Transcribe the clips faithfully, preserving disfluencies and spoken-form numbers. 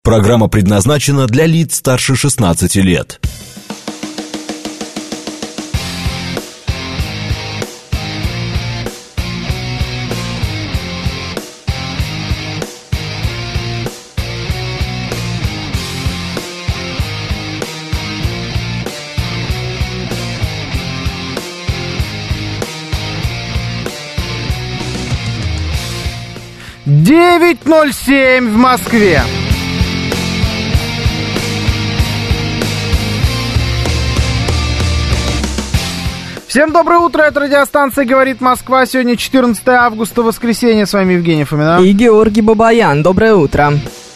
Программа предназначена для лиц старше шестнадцати лет. девять ноль семь в Москве. Всем доброе утро, это радиостанция «Говорит Москва». Сегодня четырнадцатое августа, воскресенье. С вами Евгений Фомина. И Георгий Бабаян. Доброе утро.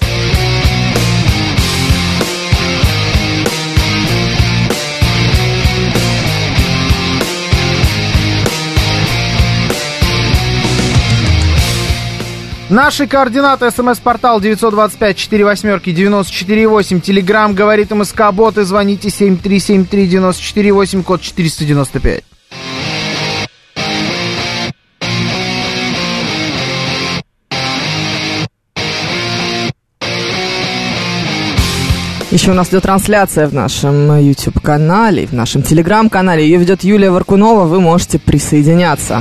Наши координаты: смс-портал девять два пять четыре восемь девяносто четыре восемь, телеграмм «Говорит МСК Бот», и звоните семь три семь три девять четыре восемь, код четыреста девяносто пять. Еще у нас идет трансляция в нашем YouTube-канале, в нашем Telegram-канале. Ее ведет Юлия Варкунова, вы можете присоединяться.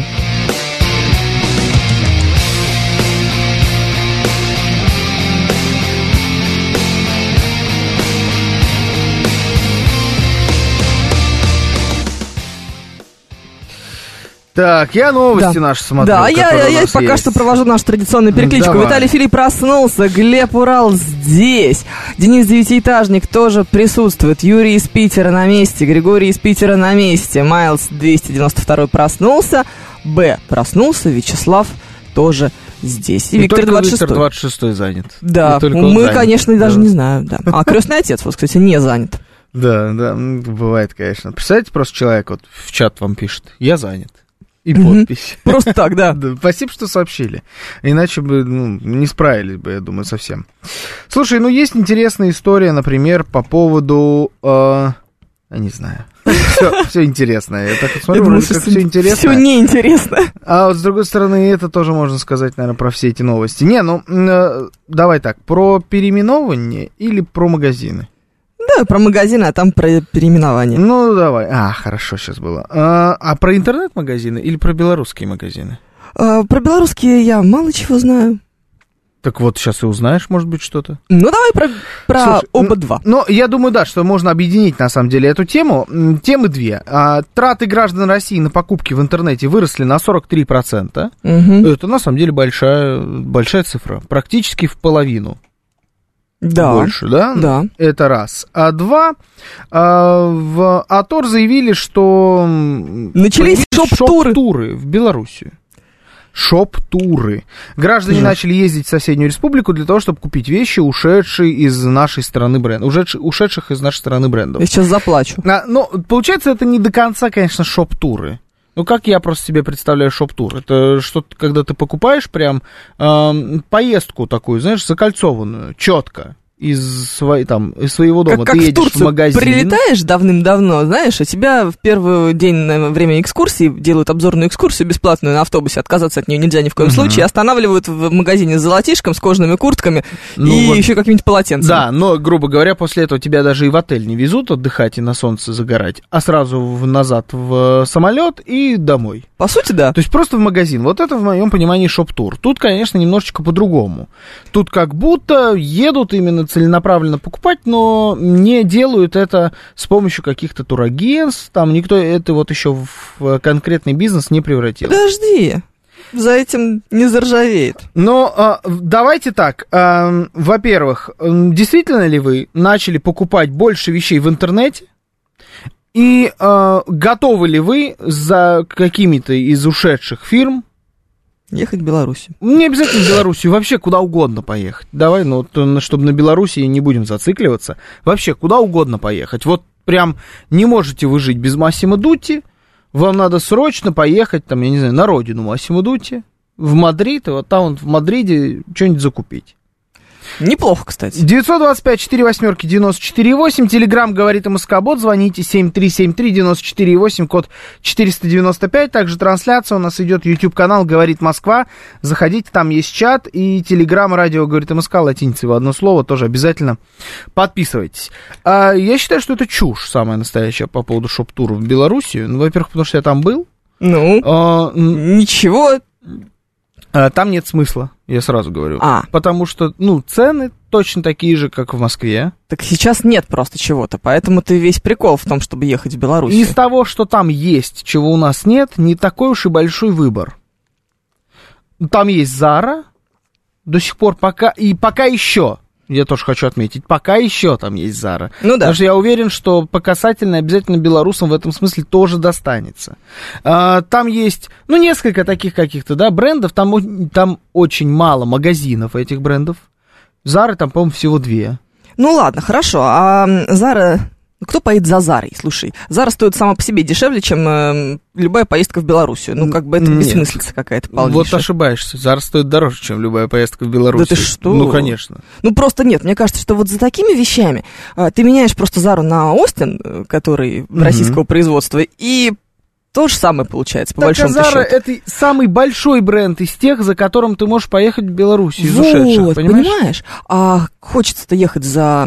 Так, я новости да. наши смотрю. Да, я, я пока есть. что провожу нашу традиционную перекличку. Давай. Виталий Филипп проснулся, Глеб Урал здесь, Денис Девятиэтажник тоже присутствует, Юрий из Питера на месте, Григорий из Питера на месте, Майлз двести девяносто два проснулся, Б проснулся, Вячеслав тоже здесь. И, и Виктор двадцать шестой. Виктор двадцать шестой занят. Да, мы, занят. конечно, даже да. не знаем. Да. А крестный отец, вот, кстати, не занят. Да, да, бывает, конечно. Представляете, просто человек вот в чат вам пишет: я занят. И подпись. Просто так, да. да. Спасибо, что сообщили. Иначе бы ну, не справились бы, я думаю, совсем. Слушай, ну есть интересная история, например, по поводу... Э, я не знаю. Все, все интересное. Я так вот смотрю, думаю, как все интересно. Все неинтересно. А вот с другой стороны, это тоже можно сказать, наверное, про все эти новости. Не, ну, э, давай так, про переименование или про магазины? Да, про магазины, а там про переименование. Ну, давай. А, хорошо, сейчас было. А, а про интернет-магазины или про белорусские магазины? А, про белорусские я мало чего знаю. Так вот, сейчас и узнаешь, может быть, что-то. Ну, давай про, про Слушай, оба два. Ну, я думаю, да, что можно объединить, на самом деле, эту тему. Темы две. А, траты граждан России на покупки в интернете выросли на сорок три процента. Угу. Это, на самом деле, большая, большая цифра. Практически в половину. Да. Больше, да? Да. Это раз. А два, а, в Атор заявили, что... Начались шоп-туры. шоп-туры в Белоруссию. Шоп-туры. Граждане Жесть. начали ездить в соседнюю республику для того, чтобы купить вещи, ушедшие из нашей страны брендов. Ушедших, ушедших из нашей страны брендов. Я сейчас заплачу. А, но, получается, это не до конца, конечно, шоп-туры. Ну, как я просто себе представляю шоп-тур? Это что-то, когда ты покупаешь прям э, поездку такую, знаешь, закольцованную, четко. Из, своей, там, из своего дома. Как, как ты едешь в Турцию в магазин. Прилетаешь давным-давно, знаешь, а тебя в первый день на время экскурсии делают обзорную экскурсию бесплатную на автобусе, отказаться от нее нельзя ни в коем uh-huh. случае, останавливают в магазине с золотишком, с кожаными куртками ну, и вот, еще каким-нибудь полотенцем. Да, но, грубо говоря, после этого тебя даже и в отель не везут отдыхать и на солнце загорать, а сразу в, назад в самолет и домой. По сути, да. То есть просто в магазин. Вот это, в моем понимании, шоп-тур. Тут, конечно, немножечко по-другому. Тут как будто едут именно целенаправленно покупать, но не делают это с помощью каких-то турагентств, там никто это вот еще в конкретный бизнес не превратил. Подожди, за этим не заржавеет. Но а, давайте так, а, во-первых, действительно ли вы начали покупать больше вещей в интернете? И а, готовы ли вы за какими-то из ушедших фирм ехать в Белоруссию? Не обязательно в Белоруссию, вообще куда угодно поехать. Давай, ну, то, чтобы на Белоруссии не будем зацикливаться. Вообще, куда угодно поехать. Вот прям не можете вы жить без Массимо Дутти. Вам надо срочно поехать, там, я не знаю, на родину Массимо Дутти, в Мадрид, и вот там вот в Мадриде что-нибудь закупить. Неплохо, кстати. девятьсот двадцать пять четыре восьмерки девяносто четыре восемь. Телеграм говорит МСК-бот. Звоните семь три семь три девяносто четыре восемь, код четыреста девяносто пять. Также трансляция у нас идет. YouTube-канал «Говорит Москва». Заходите, там есть чат. И Телеграм, радио «Говорит МСК», латиницей в одно слово. Тоже обязательно подписывайтесь. А, я считаю, что это чушь самая настоящая по поводу шоп-тура в Белоруссию. Ну, во-первых, потому что я там был. Ну, а, ничего... Там нет смысла, я сразу говорю. А. Потому что, ну, цены точно такие же, как в Москве. Так сейчас нет просто чего-то, поэтому ты весь прикол в том, чтобы ехать в Беларусь. Из того, что там есть, чего у нас нет, не такой уж и большой выбор. Там есть Zara, до сих пор пока, и пока еще, я тоже хочу отметить, пока еще там есть Zara. Ну да. Потому что я уверен, что по касательной обязательно белорусам в этом смысле тоже достанется. А, там есть, ну, несколько таких каких-то, да, брендов, там, там очень мало магазинов этих брендов. Zara там, по-моему, всего две. Ну ладно, хорошо, а Zara... Кто поедет за Зарой? Слушай, Зара стоит сама по себе дешевле, чем э, любая поездка в Белоруссию. Ну, как бы это бессмыслица какая-то полнейшая. Вот ошибаешься. Зара стоит дороже, чем любая поездка в Белоруссию. Да ты что? Ну, конечно. Ну, просто нет. Мне кажется, что вот за такими вещами э, ты меняешь просто Зару на Остин, который mm-hmm. российского производства, и то же самое получается, по так, большому а Zara счету. Это самый большой бренд из тех, за которым ты можешь поехать в Белоруссию из вот, ушедших, понимаешь? понимаешь? А хочется-то ехать за...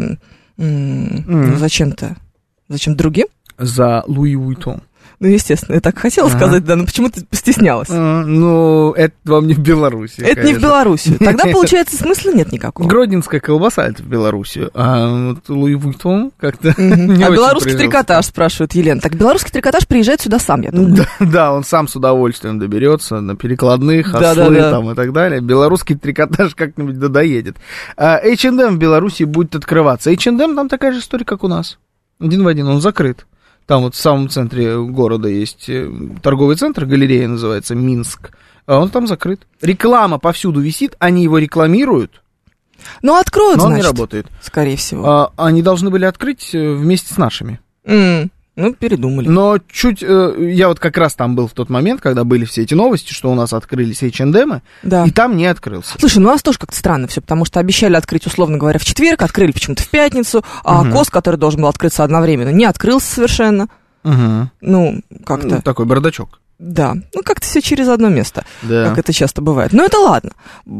М- mm. Ну, зачем-то? Зачем другим? За Луи Вуиттон. Ну, естественно, я так хотела ага. сказать, да, но почему ты постеснялась? А, ну, это вам не в Беларуси. Это конечно. Не в Белоруссию. Тогда, получается, смысла нет никакого. Гродненская колбаса это в Белоруссию, а вот Луи Вуиттон как-то не очень А белорусский трикотаж, спрашивает Елена. Так белорусский трикотаж приезжает сюда сам, я думаю. Да, да, он сам с удовольствием доберется на перекладных, ослы да, да, да. там и так далее. Белорусский трикотаж как-нибудь доедет. эйч энд эм в Беларуси будет открываться. эйч энд эм там такая же история, как у нас. Один в один, он закрыт. Там вот в самом центре города есть торговый центр, галерея называется, Минск. А он там закрыт. Реклама повсюду висит, они его рекламируют. Ну, откроют, но он значит, не работает. Скорее всего. А, они должны были открыть вместе с нашими. Mm. Ну, передумали. Но чуть... Я вот как раз там был в тот момент, когда были все эти новости, что у нас открылись эйч энд эм, да. и там не открылся. Слушай, ну у нас тоже как-то странно все, потому что обещали открыть, условно говоря, в четверг, открыли почему-то в пятницу, а угу. КОС, который должен был открыться одновременно, не открылся совершенно. Угу. Ну, как-то... Ну, такой бардачок. Да, ну как-то все через одно место, да. как это часто бывает. Но это ладно.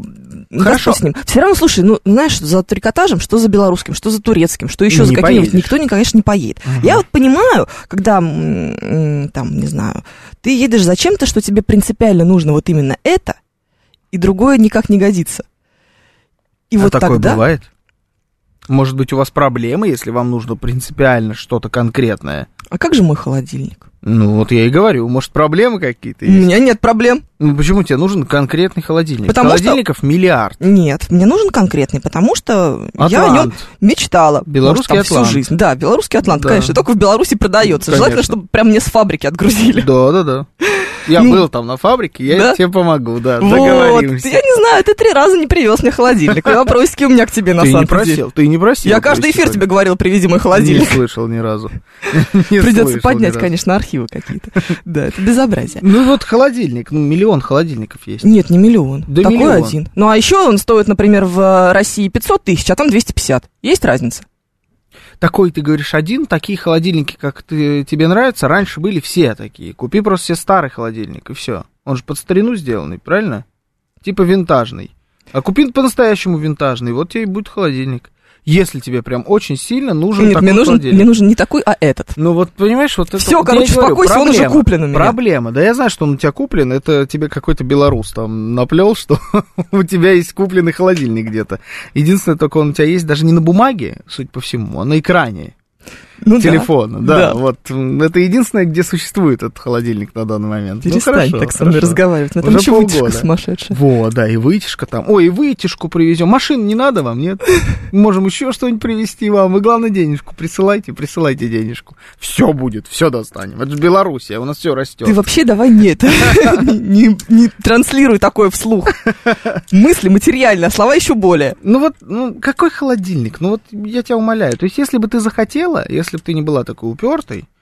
Хорошо. С ним. Все равно, слушай, ну, знаешь, за трикотажем, что за белорусским, что за турецким, что еще не за каким-нибудь, поедешь. никто, конечно, не поедет. Угу. Я вот понимаю, когда, там, не знаю, ты едешь за чем-то, что тебе принципиально нужно вот именно это, и другое никак не годится. И а вот такое тогда... бывает? Может быть, у вас проблемы, если вам нужно принципиально что-то конкретное? А как же мой холодильник? Ну, вот я и говорю, может, проблемы какие-то есть? У меня нет проблем. Ну, почему тебе нужен конкретный холодильник? Потому Холодильников что... миллиард. Нет, мне нужен конкретный, потому что Атлант. Я о нем мечтала. Белорусский может, Атлант. Всю жизнь. Да, белорусский Атлант, да. конечно, только в Беларуси продается. Конечно. Желательно, чтобы прям мне с фабрики отгрузили. Да-да-да. Я был там на фабрике, я да? тебе помогу, да, вот. договоримся. Я не знаю, ты три раза не привез мне холодильник. Вопросики у меня к тебе на самом деле. Ты не просил, ты не просил. Я каждый эфир тебе говорил, привези мой холодильник. Не слышал ни разу. Придется поднять, конечно, архивы какие-то. Да, это безобразие. Ну вот холодильник, ну миллион холодильников есть. Нет, не миллион. Да такой миллион. Один. Ну а еще он стоит, например, в России пятьсот тысяч, а там двести пятьдесят. Есть разница? Такой, ты говоришь, один, такие холодильники, как ты, тебе нравятся, раньше были все такие. Купи просто себе старый холодильник, и все. Он же под старину сделанный, правильно? Типа винтажный. А купи по-настоящему винтажный, вот тебе и будет холодильник. Если тебе прям очень сильно нужен Нет, такой мне нужен, холодильник. мне нужен не такой, а этот. Ну вот, понимаешь, вот это... Все, вот короче, говорю, успокойся, проблема, он уже куплен у меня. Проблема, да я знаю, что он у тебя куплен, это тебе какой-то белорус там наплел, что у тебя есть купленный холодильник где-то. Единственное, только он у тебя есть даже не на бумаге, судя по всему, а на экране. Ну, телефона, да. да, да, вот это единственное, где существует этот холодильник на данный момент. Перестань ну, хорошо, так со мной хорошо. разговаривать, на этом еще вытяжка сумасшедшая. Вот, да, и вытяжка там. Ой, и вытяжку привезем. Машин не надо вам, нет? Можем еще что-нибудь привезти вам. Вы, главное, денежку присылайте, присылайте денежку. Все будет, все достанем. Это же Белоруссия, у нас все растет. Ты вообще давай нет, не, не транслируй такое вслух. Мысли материальные, а слова еще более. Ну вот, ну какой холодильник? Ну вот я тебя умоляю. То есть если бы ты захотела, если бы ты не была такой упертой,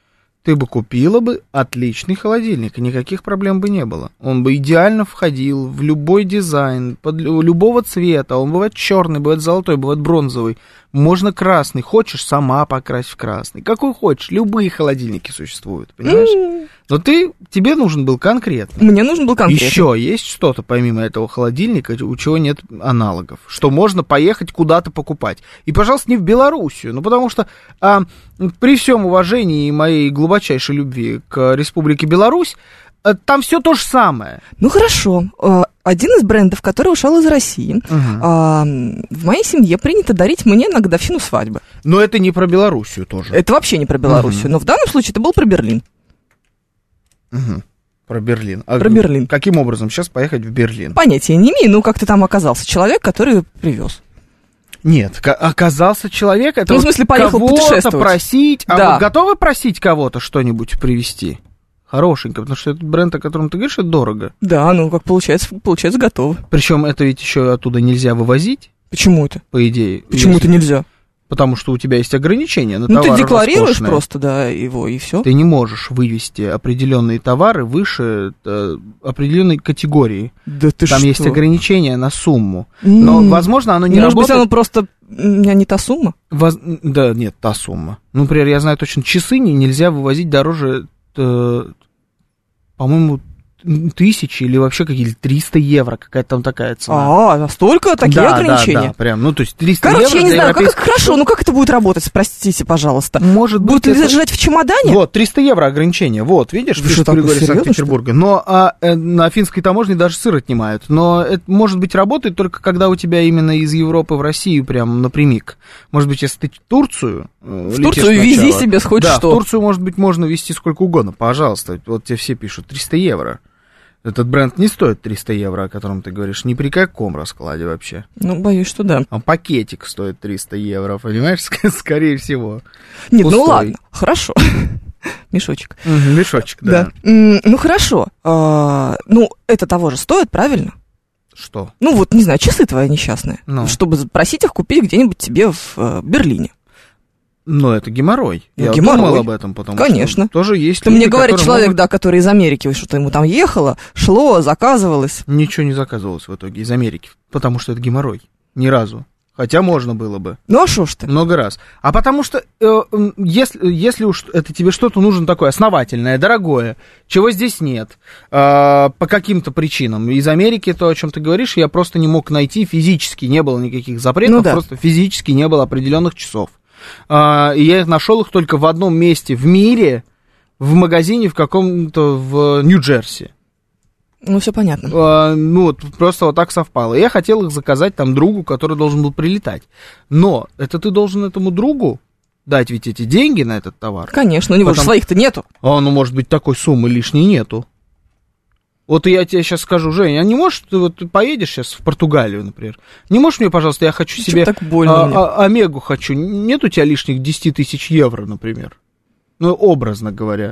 ты бы купила бы отличный холодильник, и никаких проблем бы не было. Он бы идеально входил в любой дизайн, под любого цвета. Он бывает черный, бывает золотой, бывает бронзовый. Можно красный. Хочешь, сама покрась в красный. Какой хочешь. Любые холодильники существуют, понимаешь? Mm. Но ты, тебе нужен был конкретный. Мне нужен был конкретный. Еще есть что-то, помимо этого холодильника, у чего нет аналогов, что можно поехать куда-то покупать. И, пожалуйста, не в Белоруссию. Ну, потому что а, при всем уважении и моей глубочайшей любви к Республике Беларусь, там все то же самое. Ну, хорошо. Один из брендов, который ушел из России, uh-huh. а, в моей семье принято дарить мне на годовщину свадьбы. Но это не про Белоруссию тоже. Это вообще не про Белоруссию. Uh-huh. Но в данном случае это был про Берлин. Uh-huh. Про Берлин. А про Берлин. Каким образом сейчас поехать в Берлин? Понятия не имею, ну как ты там оказался. Человек, который привез. Нет, оказался человек, это ну, в смысле, поехал кого-то просить. А да. вот готовы просить кого-то что-нибудь привезти? Хорошенько, потому что этот бренд, о котором ты говоришь, это дорого. Да, ну как получается, получается готово. Причем это ведь еще оттуда нельзя вывозить. Почему это? По идее. Почему если... это нельзя? Потому что у тебя есть ограничения на ну, товары. Ну, ты декларируешь роскошные. Просто, да, его, и все. Ты не можешь вывести определенные товары выше э, определенной категории. Да ты Там что? есть ограничения на сумму. Но, mm. возможно, оно не Может работает. Может быть, оно просто... не та сумма? Воз... Да, нет, та сумма. Ну, например, я знаю точно, часы нельзя вывозить дороже... Э, по-моему, тысячи или вообще какие-то триста евро, какая-то там такая цена. А, настолько такие да, ограничения? Да, да, прям, ну, то есть триста Короче, евро. Короче, я не знаю, европейских... как хорошо, ну как это будет работать, простите, пожалуйста. Может быть, будут это... лежать в чемодане? Вот, триста евро ограничение, вот, видишь, в Григории Санкт-Петербурга. Но а, э, на финской таможне даже сыр отнимают. Но это, может быть, работает только когда у тебя именно из Европы в Россию прям напрямик. Может быть, если ты в Турцию В Турцию вези себе хоть да, что. в Турцию, может быть, можно везти сколько угодно, пожалуйста. Вот тебе все пишут, триста евро. Этот бренд не стоит триста евро, о котором ты говоришь, ни при каком раскладе вообще. Ну, боюсь, что да. А пакетик стоит триста евро, понимаешь, скорее всего. Нет, Пустой. Ну ладно, хорошо. Мешочек. Угу, мешочек, да. да. Ну, хорошо. А, ну, это того же стоит, правильно? Что? Ну, вот, не знаю, часы твои несчастные. Ну. Чтобы просить их купить где-нибудь тебе в э, Берлине. Но это геморрой. Ну, Я геморрой. думал об этом, потому Конечно. что тоже есть Ты люди, мне говорит человек, могут... да, который из Америки, что-то ему там ехало, шло, заказывалось. Ничего не заказывалось в итоге из Америки, потому что это геморрой. Ни разу. Хотя можно было бы. Ну а шо ж ты? Много раз. А потому что, э, если, если уж это тебе что-то нужно такое основательное, дорогое, чего здесь нет, э, по каким-то причинам. Из Америки, то, о чем ты говоришь, я просто не мог найти физически, не было никаких запретов, ну, да. просто физически не было определенных часов. Uh, и я нашел их только в одном месте в мире, в магазине в каком-то в Нью-Джерси. Ну, все понятно. Uh, ну, вот просто вот так совпало. Я хотел их заказать там другу, который должен был прилетать. Но это ты должен этому другу дать ведь эти деньги на этот товар. Конечно, у него Потом... же своих-то нету. А, ну, может быть, такой суммы лишней нету. Вот я тебе сейчас скажу, Женя, а не можешь, ты вот поедешь сейчас в Португалию, например, не можешь мне, пожалуйста, я хочу себе так больно а, а, Омегу хочу, нет у тебя лишних десять тысяч евро, например, ну, образно говоря.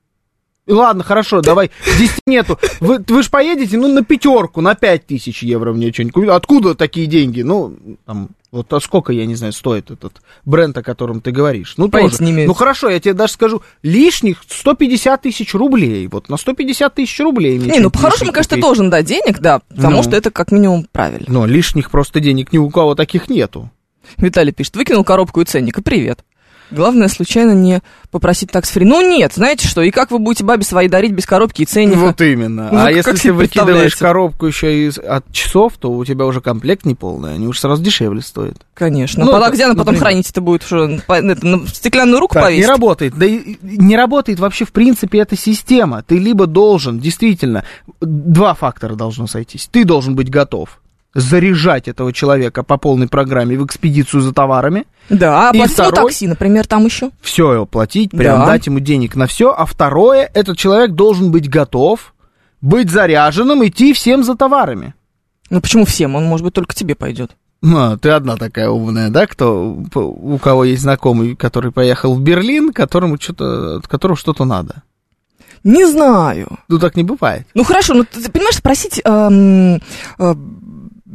Ладно, хорошо, давай, десять нету, вы, вы же поедете, ну, на пятерку, на пять тысяч евро мне что-нибудь купить, откуда такие деньги, ну, там... Вот а сколько, я не знаю, стоит этот бренд, о котором ты говоришь? Ну, тоже. Ну, хорошо, я тебе даже скажу, лишних сто пятьдесят тысяч рублей. Вот на сто пятьдесят тысяч рублей. Не, ну, по-хорошему, конечно, ты должен дать денег, да, потому ну, что это как минимум правильно. Но лишних просто денег ни у кого таких нету. Виталий пишет, выкинул коробку и ценник, и привет. Главное, случайно не попросить такс-фри. Ну, нет, знаете что, и как вы будете бабе своей дарить без коробки и ценника? Вот именно. Ну, а если ты выкидываешь коробку еще из, от часов, то у тебя уже комплект неполный, они уже сразу дешевле стоят. Конечно. Ну, а где она потом хранить это будет? Уже, это, на стеклянную руку так, повесить? Не работает. Да и не работает вообще, в принципе, эта система. Ты либо должен, действительно, два фактора должно сойтись. Ты должен быть готов заряжать этого человека по полной программе в экспедицию за товарами. Да, а платить ему такси, например, там еще. Все его платить, прям да. дать ему денег на все. А второе, этот человек должен быть готов, быть заряженным, идти всем за товарами. Ну почему всем? Он, может быть, только тебе пойдет. Ну, ты одна такая умная, да, кто, у кого есть знакомый, который поехал в Берлин, которому что-то, от которого что-то надо. Не знаю. Ну, так не бывает. Ну, хорошо, ну, ты понимаешь, спросить... Эм, э,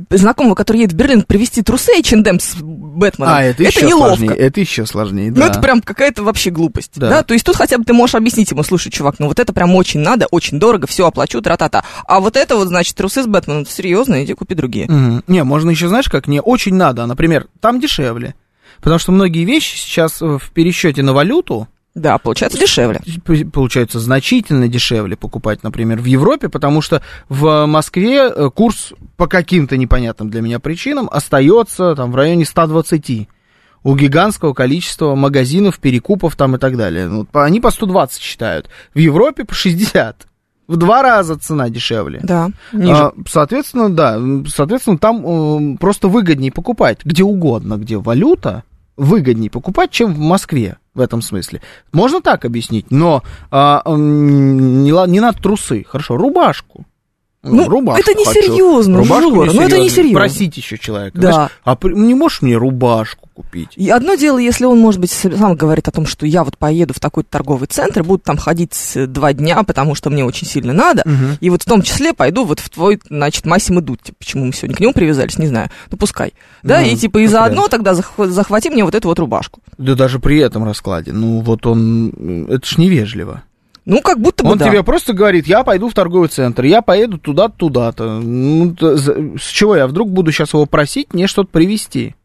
знакомого, который едет в Берлин, привезти трусы эйч энд эм с Бэтменом, а, это, это еще неловко. Сложнее, это еще сложнее, да. Ну, это прям какая-то вообще глупость, да. да? То есть тут хотя бы ты можешь объяснить ему, слушай, чувак, ну вот это прям очень надо, очень дорого, все оплачу, тра-та-та. А вот это вот, значит, трусы с Бэтменом, серьезно, иди купи другие. Угу. Не, можно еще, знаешь, как не очень надо, например, там дешевле. Потому что многие вещи сейчас в пересчете на валюту, да, получается дешевле. Получается значительно дешевле покупать, например, в Европе, потому что в Москве курс по каким-то непонятным для меня причинам остается там в районе ста двадцати. У гигантского количества магазинов, перекупов там и так далее. Ну, они по сто двадцать считают. В Европе по шестьдесят. В два раза цена дешевле. Да, ниже. А, соответственно, да, соответственно, там э, просто выгоднее покупать где угодно, где валюта, выгоднее покупать, чем в Москве в этом смысле. Можно так объяснить, но а, не, не надо трусы, хорошо, рубашку. Ну, рубашку это несерьезно, Жор, ну это несерьезно. Просить еще человека, да. Знаешь, а не можешь мне рубашку купить? И одно дело, если он, может быть, сам говорит о том, что я вот поеду в такой-то торговый центр, буду там ходить два дня, потому что мне очень сильно надо, угу. и вот в том числе пойду вот в твой, значит, Массимо Дутти, почему мы сегодня к нему привязались, не знаю, ну пускай, да, ну, и типа и заодно тогда захвати мне вот эту вот рубашку. Да даже при этом раскладе, ну вот он, это ж невежливо. Ну, как будто бы Он да. тебе просто говорит, я пойду в торговый центр, я поеду туда-то, туда-то. Ну, с чего я вдруг буду сейчас его просить мне что-то привезти?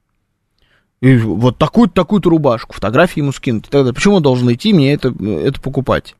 И вот такую-то, такую-то рубашку, фотографии ему скинуть и так далее. Почему он должен идти мне это, это покупать?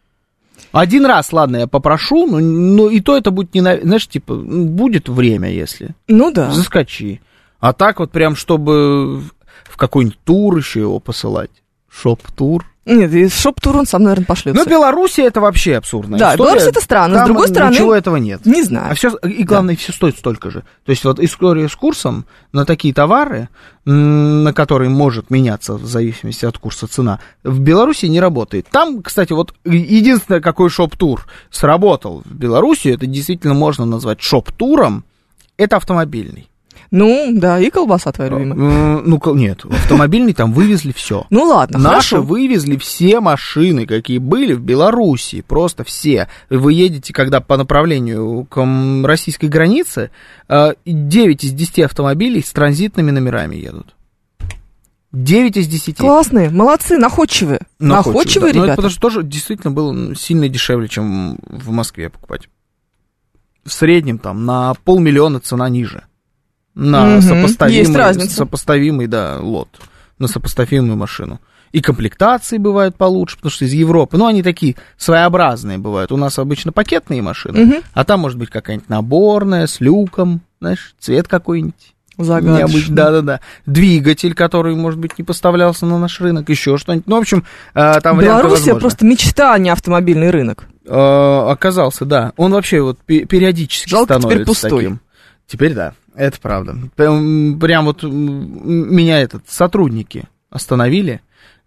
Один раз, ладно, я попрошу, но, но и то это будет, не, знаешь, типа, будет время, если. Ну да. Заскочи. А так вот прям, чтобы в какой-нибудь тур еще его посылать. Шоп-тур. Нет, и шоп-тур он сам, наверное, пошлется. Но Беларусь это вообще абсурдная да, история. Беларусь это странно, там с другой стороны... ничего этого нет. Не знаю. А все, и главное, да. все стоит столько же. То есть вот история с курсом на такие товары, на которые может меняться в зависимости от курса цена, в Беларуси не работает. Там, кстати, вот единственное, какой шоп-тур сработал в Беларуси, это действительно можно назвать шоп-туром, это автомобильный. Ну, да, и колбаса твоя любимая. Ну, нет, автомобильный там вывезли все. Ну, ладно, Наши хорошо. вывезли все машины, какие были в Беларуси, просто все. Вы едете, когда по направлению к российской границе, девять из десяти автомобилей с транзитными номерами едут. девять из десяти. Классные, молодцы, находчивые. Находчивые, находчивые да. ребята. Ну, это потому что тоже действительно было сильно дешевле, чем в Москве покупать. В среднем там на полмиллиона цена ниже. На угу. сопоставимый, сопоставимый, да, лот, на сопоставимую машину. И комплектации бывают получше, потому что из Европы, ну, они такие своеобразные бывают. У нас обычно пакетные машины, угу. а там может быть какая-нибудь наборная, с люком, знаешь, цвет какой-нибудь. Загадочный. Да-да-да. Двигатель, который, может быть, не поставлялся на наш рынок, еще что-нибудь. Ну, в общем, там Белоруссия просто мечта, а не автомобильный рынок. Оказался, да. Он вообще вот периодически Жалко, становится теперь пустой. таким. Теперь да. Это правда. Прям, прям вот меня этот сотрудники остановили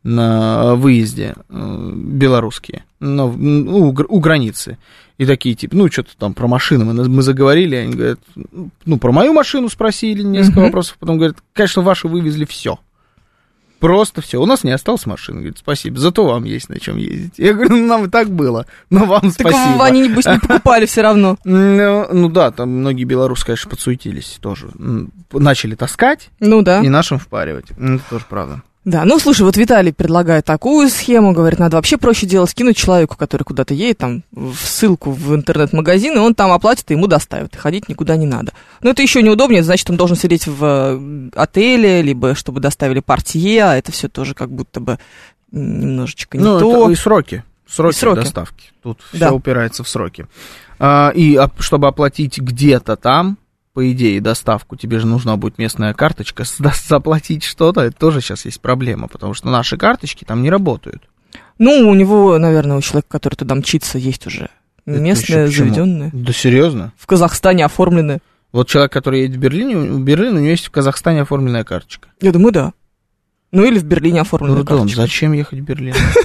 на выезде э, белорусские, на, ну, у границы. И такие, типа, ну, что-то там про машину мы, мы заговорили. Они говорят, ну, про мою машину спросили, несколько mm-hmm. вопросов. Потом говорят, конечно, ваши вывезли все. Просто все. У нас не осталось машины. Говорит, спасибо. Зато вам есть на чем ездить. Я говорю, ну, нам и так было. Но вам так спасибо. Так они, небось, не покупали все равно. Ну, ну да, там многие белорусы, конечно, подсуетились тоже. Начали таскать. Ну да. И нашим впаривать. Это тоже правда. Да, ну слушай, вот Виталий предлагает такую схему, говорит, надо вообще проще дело скинуть человеку, который куда-то едет, там, в ссылку в интернет-магазин, и он там оплатит, и ему доставят, и ходить никуда не надо. Но это еще неудобнее, значит, он должен сидеть в отеле, либо чтобы доставили портье, а это все тоже как будто бы немножечко не ну, то. Ну, и сроки, сроки, и сроки доставки, тут да. все упирается в сроки. А, и а, чтобы оплатить где-то там, по идее, доставку, тебе же нужна будет местная карточка, заплатить что-то, это тоже сейчас есть проблема, потому что наши карточки там не работают. Ну, у него, наверное, у человека, который туда мчится, есть уже местные, заведенные. Да серьезно? В Казахстане оформлены. Вот человек, который едет в Берлин, в Берлин, у него есть в Казахстане оформленная карточка. Я думаю, да. Ну, или в Берлине оформленная ну, карточка. Зачем ехать в Берлин?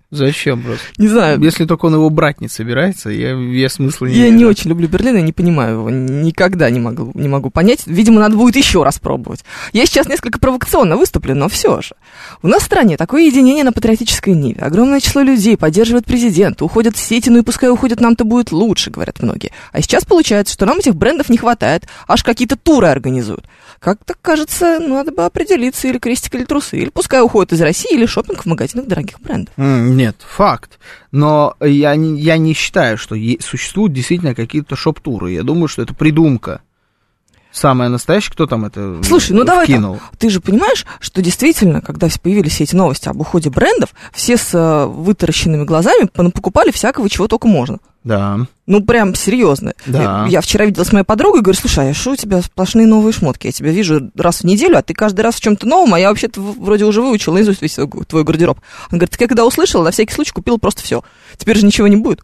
Зачем просто? Не знаю. Если только он его брать не собирается, я, я смысла не Я вижу. не очень люблю Берлин, я не понимаю его, никогда не могу, не могу понять. Видимо, надо будет еще раз пробовать. Я сейчас несколько провокационно выступлю, но все же. У нас в стране такое единение на патриотической ниве. Огромное число людей поддерживает президента, уходят в сети, ну и пускай уходят, нам-то будет лучше, говорят многие. А сейчас получается, что нам этих брендов не хватает, аж какие-то туры организуют. Как-то, кажется, надо бы определиться, или крестик, или трусы, или пускай уходят из России, или шопинг в магазинах дорогих брендов. Нет, факт. Но я не, я не считаю, что е- существуют действительно какие-то шоп-туры. Я думаю, что это придумка. Самое настоящее, кто там это Слушай, ну давай вкинул? так. Ты же понимаешь, что действительно, когда появились все эти новости об уходе брендов, все с э, вытаращенными глазами покупали всякого, чего только можно. Да. Ну, прям серьезно. Да. Я, я вчера видела с моей подругой и говорю, слушай, а что у тебя сплошные новые шмотки? Я тебя вижу раз в неделю, а ты каждый раз в чем-то новом, а я вообще-то вроде уже выучила наизусть весь твой гардероб. Она говорит, так я когда услышала, на всякий случай купила просто все. Теперь же ничего не будет.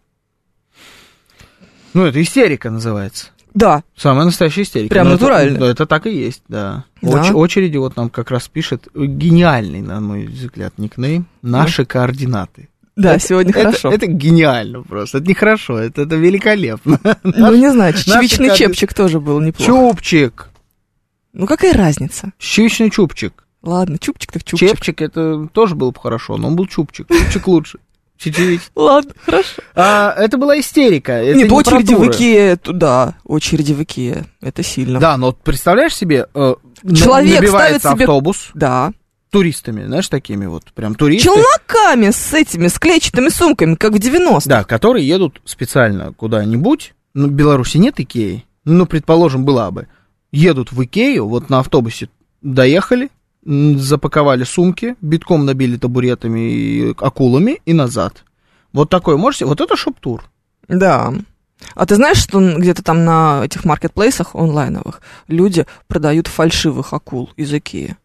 Ну, это истерика называется. Да. Самая настоящая истерика. Прям Но натурально. Это, это так и есть, да. Да. Оч- очереди вот нам как раз пишет гениальный, на мой взгляд, никнейм. Наши да. координаты. Да, это, сегодня это, хорошо. Это гениально просто. Это не хорошо, это, это великолепно. Ну, не знаю, чечевичный чепчик тоже был неплохо. Чупчик. Ну, какая разница? Чечевичный чупчик. Ладно, чупчик так чупчик. Чепчик, это тоже было бы хорошо, но он был чупчик. Чупчик лучше. Чечевичный. Ладно, хорошо. А, это была истерика. Это Нет, не очереди в Икее, да, очереди в Икее, это сильно. Да, но представляешь себе, э, человек набивается ставит себе... автобус. Да. Туристами, знаешь, такими вот, прям туристы. Челноками с этими, с клетчатыми сумками, как в девяностых. Да, которые едут специально куда-нибудь. Ну, в Беларуси нет Икеи, ну, предположим, была бы. Едут в Икею, вот на автобусе доехали, запаковали сумки, битком набили табуретами и акулами и назад. Вот такой, можете, вот это шоп-тур. Да. А ты знаешь, что где-то там на этих маркетплейсах онлайновых люди продают фальшивых акул из Икеи?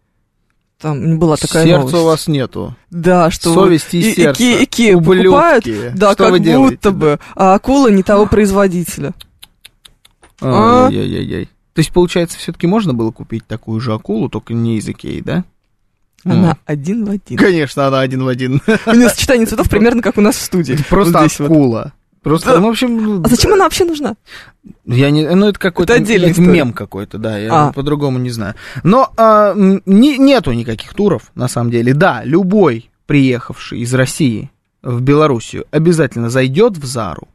Там была такая Сердца новость. у вас нету. Да, что совести и, и сердца. Икея, Икея покупают, да, что как будто делаете, бы, а акула не того производителя. Ай-яй-яй-яй. То есть, получается, все-таки можно было купить такую же акулу, только не из Икеи, да? Она mm. один в один. Конечно, она один в один. У нее сочетание цветов примерно как у нас в студии. Просто вот акула. Просто, да. ну, в общем... А зачем она вообще нужна? Я не, ну, это какой-то это это мем какой-то, да, я а. по-другому не знаю. Но а, не, нету никаких туров, на самом деле. Да, любой приехавший из России в Белоруссию обязательно зайдет в Зару.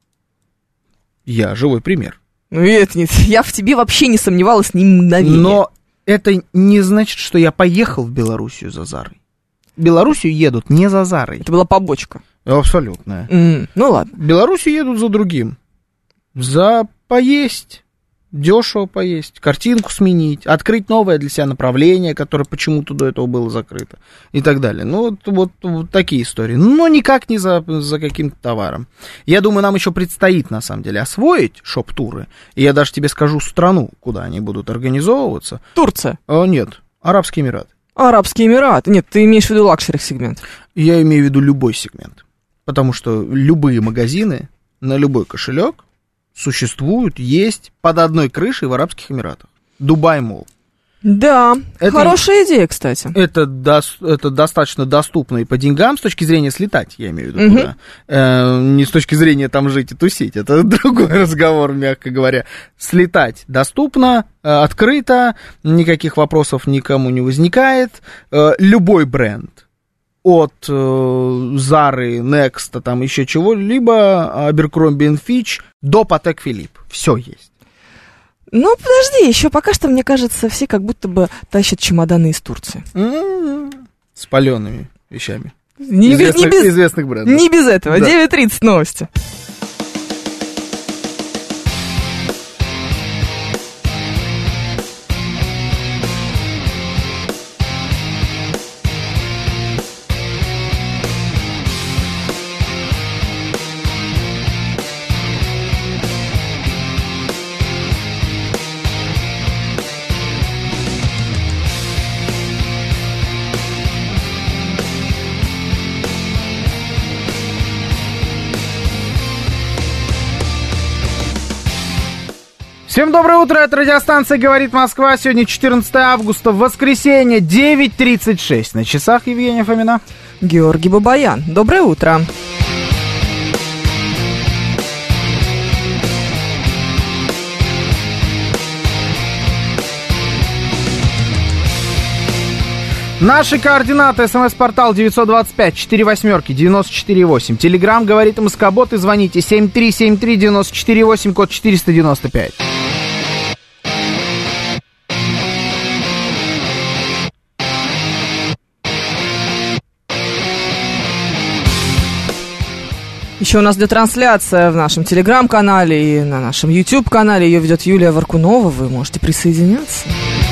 Я живой пример. Ну, это нет, я в тебе вообще не сомневалась ни мгновения. Но это не значит, что я поехал в Белоруссию за Зарой. В Белоруссию едут не за Зарой. Это была побочка. Абсолютно. Mm, ну ладно. В Белоруссию едут за другим. За поесть. Дешево поесть. Картинку сменить. Открыть новое для себя направление, которое почему-то до этого было закрыто. И так далее. Ну, вот, вот, вот такие истории. Но никак не за, за каким-то товаром. Я думаю, нам еще предстоит, на самом деле, освоить шоп-туры. И я даже тебе скажу страну, куда они будут организовываться. Турция? О, нет. Арабские Эмираты. Арабские Эмираты? Нет, ты имеешь в виду лакшери-сегмент. Я имею в виду любой сегмент. Потому что любые магазины на любой кошелек существуют, есть под одной крышей в Арабских Эмиратах. Дубай Молл. Да, это, хорошая идея, кстати. Это, до, это достаточно доступно и по деньгам, с точки зрения слетать, я имею в виду, угу. туда. Э, не с точки зрения там жить и тусить, это другой разговор, мягко говоря. Слетать доступно, э, открыто, никаких вопросов никому не возникает. Э, любой бренд. От э, Zara, Next, там еще чего-либо, Abercrombie энд Fitch до Patek Philippe. Все есть. Ну, подожди, еще пока что, мне кажется, все как будто бы тащат чемоданы из Турции. Mm-hmm. С палеными вещами. Не, известных, не без, известных брендов. Не без этого. Да. девять тридцать новости. Всем доброе утро, это радиостанция «Говорит Москва». Сегодня четырнадцатое августа, воскресенье, девять тридцать шесть. На часах Евгения Фомина. Георгий Бабаян. Доброе утро. Наши координаты. СМС-портал девять два пять четыре восемь девяносто четыре восемь. Телеграм «Говорит МСК-бот» и звоните семь три семь три девяносто четыре восемь, код четыреста девяносто пять. Еще у нас идет трансляция в нашем телеграм-канале и на нашем YouTube-канале. Ее ведет Юлия Варкунова. Вы можете присоединяться.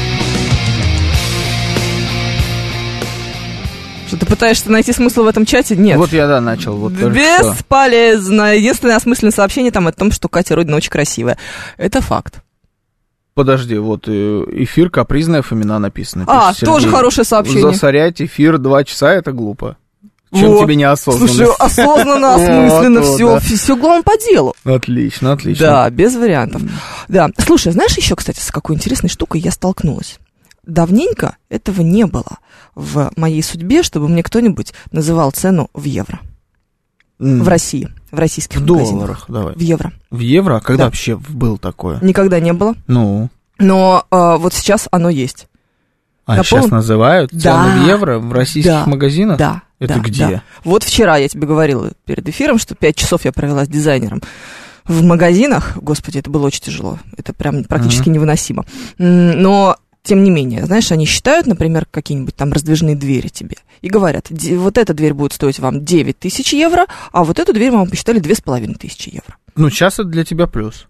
Что, ты пытаешься найти смысл в этом чате? Нет. Вот я, да, начал. Вот Бесполезно. Единственное осмысленное сообщение там о том, что Катя Родина очень красивая. Это факт. Подожди, вот эфир «Капризная Фомина» написано. А, тоже хорошее сообщение. Засорять эфир два часа — это глупо. Чем вот. Тебе неосознанно? Слушай, осознанно, осмысленно, все, все главное по делу. Отлично, отлично. Да, без вариантов. Да, слушай, знаешь еще, кстати, с какой интересной штукой я столкнулась? Давненько этого не было в моей судьбе, чтобы мне кто-нибудь называл цену в евро. Mm. В России, в российских в магазинах. В долларах, давай. В евро. В евро? А когда да. вообще было такое? Никогда не было. Ну? Но а, вот сейчас оно есть. А Напомню? Сейчас называют цены да. в евро в российских да. магазинах? Да. Это да, где? Да. Вот вчера я тебе говорила перед эфиром, что пять часов я провела с дизайнером в магазинах. Господи, это было очень тяжело. Это прям практически uh-huh. невыносимо. Но, тем не менее, знаешь, они считают, например, какие-нибудь там раздвижные двери тебе и говорят, вот эта дверь будет стоить вам девять тысяч евро, а вот эту дверь мы вам посчитали две тысячи пятьсот евро. Ну, сейчас это для тебя плюс.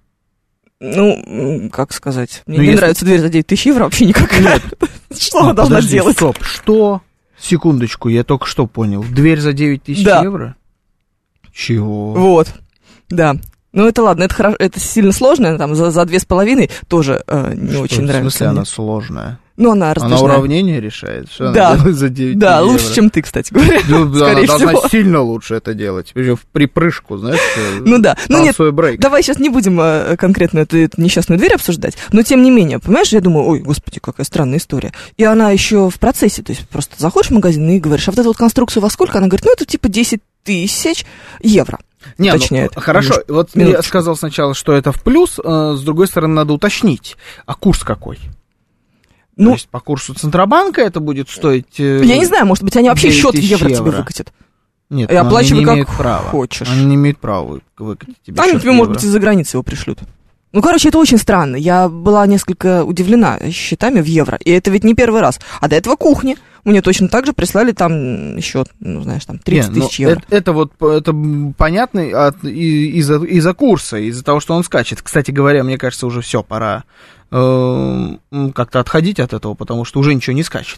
Ну, как сказать, мне ну, не если... нравится дверь за девять тысяч евро вообще никак. Нет. Что она должна подожди, делать? Стоп, что? Секундочку, я только что понял. Дверь за девять тысяч да. евро? Чего? Вот, да. Ну, это ладно, это, хорошо, это сильно сложно, там, за, за две с половиной тоже э, не что, очень в нравится. В смысле, мне. она сложная? Ну, она раздвижная. Она уравнение решает? Что да. она делает за девять да, тысяч лучше, евро? чем ты, кстати говоря. Ну, да, она всего. должна сильно лучше это делать. В припрыжку, знаешь, ну да. Ну нет, брейк. давай сейчас не будем э, конкретно эту, эту несчастную дверь обсуждать, но тем не менее, понимаешь, я думаю, ой, господи, какая странная история. И она еще в процессе, то есть просто заходишь в магазин и говоришь, а вот эту вот конструкцию во сколько? Она говорит, ну это типа десять тысяч евро. Не, уточняет. Ну, хорошо, вот минуточку. Я сказал сначала, что это в плюс, э, с другой стороны, надо уточнить, а курс какой? Ну, то есть по курсу Центробанка это будет стоить... Э, я не знаю, может быть, они вообще счет в евро, евро тебе выкатят. Нет, и оплачивай они не как права. хочешь. Они не имеют права выкатить тебе Они счет тебе, может быть, из-за границы его пришлют. Ну, короче, это очень странно. Я была несколько удивлена счетами в евро. И это ведь не первый раз. А до этого кухни. Мне точно так же прислали там еще, ну, знаешь, там тридцать тысяч евро. Это, это вот это понятно от, из-за, из-за курса, из-за того, что он скачет. Кстати говоря, мне кажется, уже все, пора э, как-то отходить от этого, потому что уже ничего не скачет.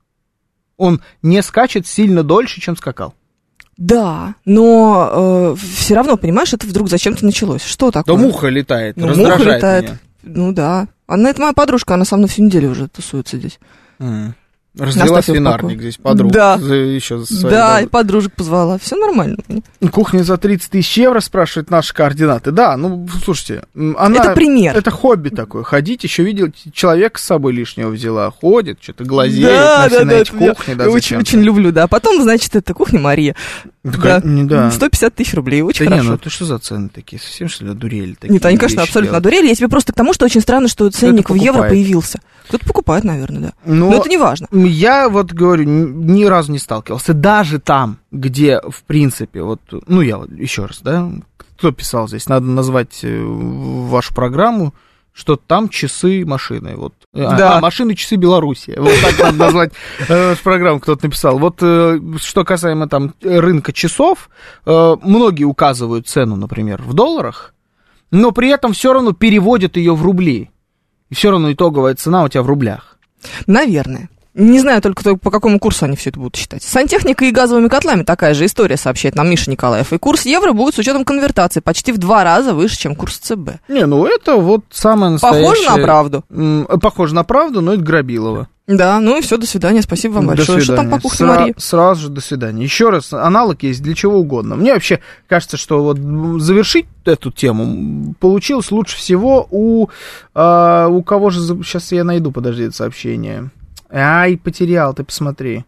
Он не скачет сильно дольше, чем скакал. Да, но э, все равно, понимаешь, это вдруг зачем-то началось. Что такое? Да муха летает, ну, раздражает муха летает. меня. Ну да. Она, это моя подружка, она со мной всю неделю уже тусуется здесь. Mm. Развела свинарник здесь подруг. Да, за, еще за да и подружек позвала. Все нормально. Кухня за тридцать тысяч евро, спрашивает наши координаты. Да, ну, слушайте, она... Это пример. Это хобби такое. Ходить, еще видел, человека с собой лишнего взяла. Ходит, что-то глазеет да, на все да, на да, эти кухни. Я да, очень, очень люблю, да. Потом, значит, это кухня Мария. Да, да. да. сто пятьдесят тысяч рублей, очень да хорошо. Не, ну это что за цены такие? Совсем, что ли, одурели такие? Нет, они, конечно, абсолютно делают. одурели. Я тебе просто к тому, что очень странно, что ценник в евро появился. Кто-то покупает, наверное, да. Но, Но это не важно. Я вот говорю, ни разу не сталкивался. Даже там, где, в принципе, вот, ну, я вот еще раз, да, кто писал здесь, надо назвать вашу программу, что там часы машины. Вот. Да. А, машины, часы Беларуси. Вот так надо назвать э, программу, кто-то написал. Вот э, что касаемо там рынка часов, э, многие указывают цену, например, в долларах, но при этом все равно переводят ее в рубли. И все равно итоговая цена у тебя в рублях. Наверное. Не знаю только, по какому курсу они все это будут считать. С сантехникой и газовыми котлами такая же история, сообщает нам Миша Николаев. И курс евро будет с учетом конвертации почти в два раза выше, чем курс ЦБ. Не, ну это вот самое настоящее... Похоже на правду. Похоже на правду, но это Грабилово. Да, ну и все, до свидания, спасибо вам До большое. Что там свидания. по кухне, Сра- Мария? Сразу же до свидания. Еще раз, аналог есть для чего угодно. Мне вообще кажется, что вот завершить эту тему получилось лучше всего у... Э, у кого же... Сейчас я найду, подожди, это сообщение. Ай, потерял, ты посмотри.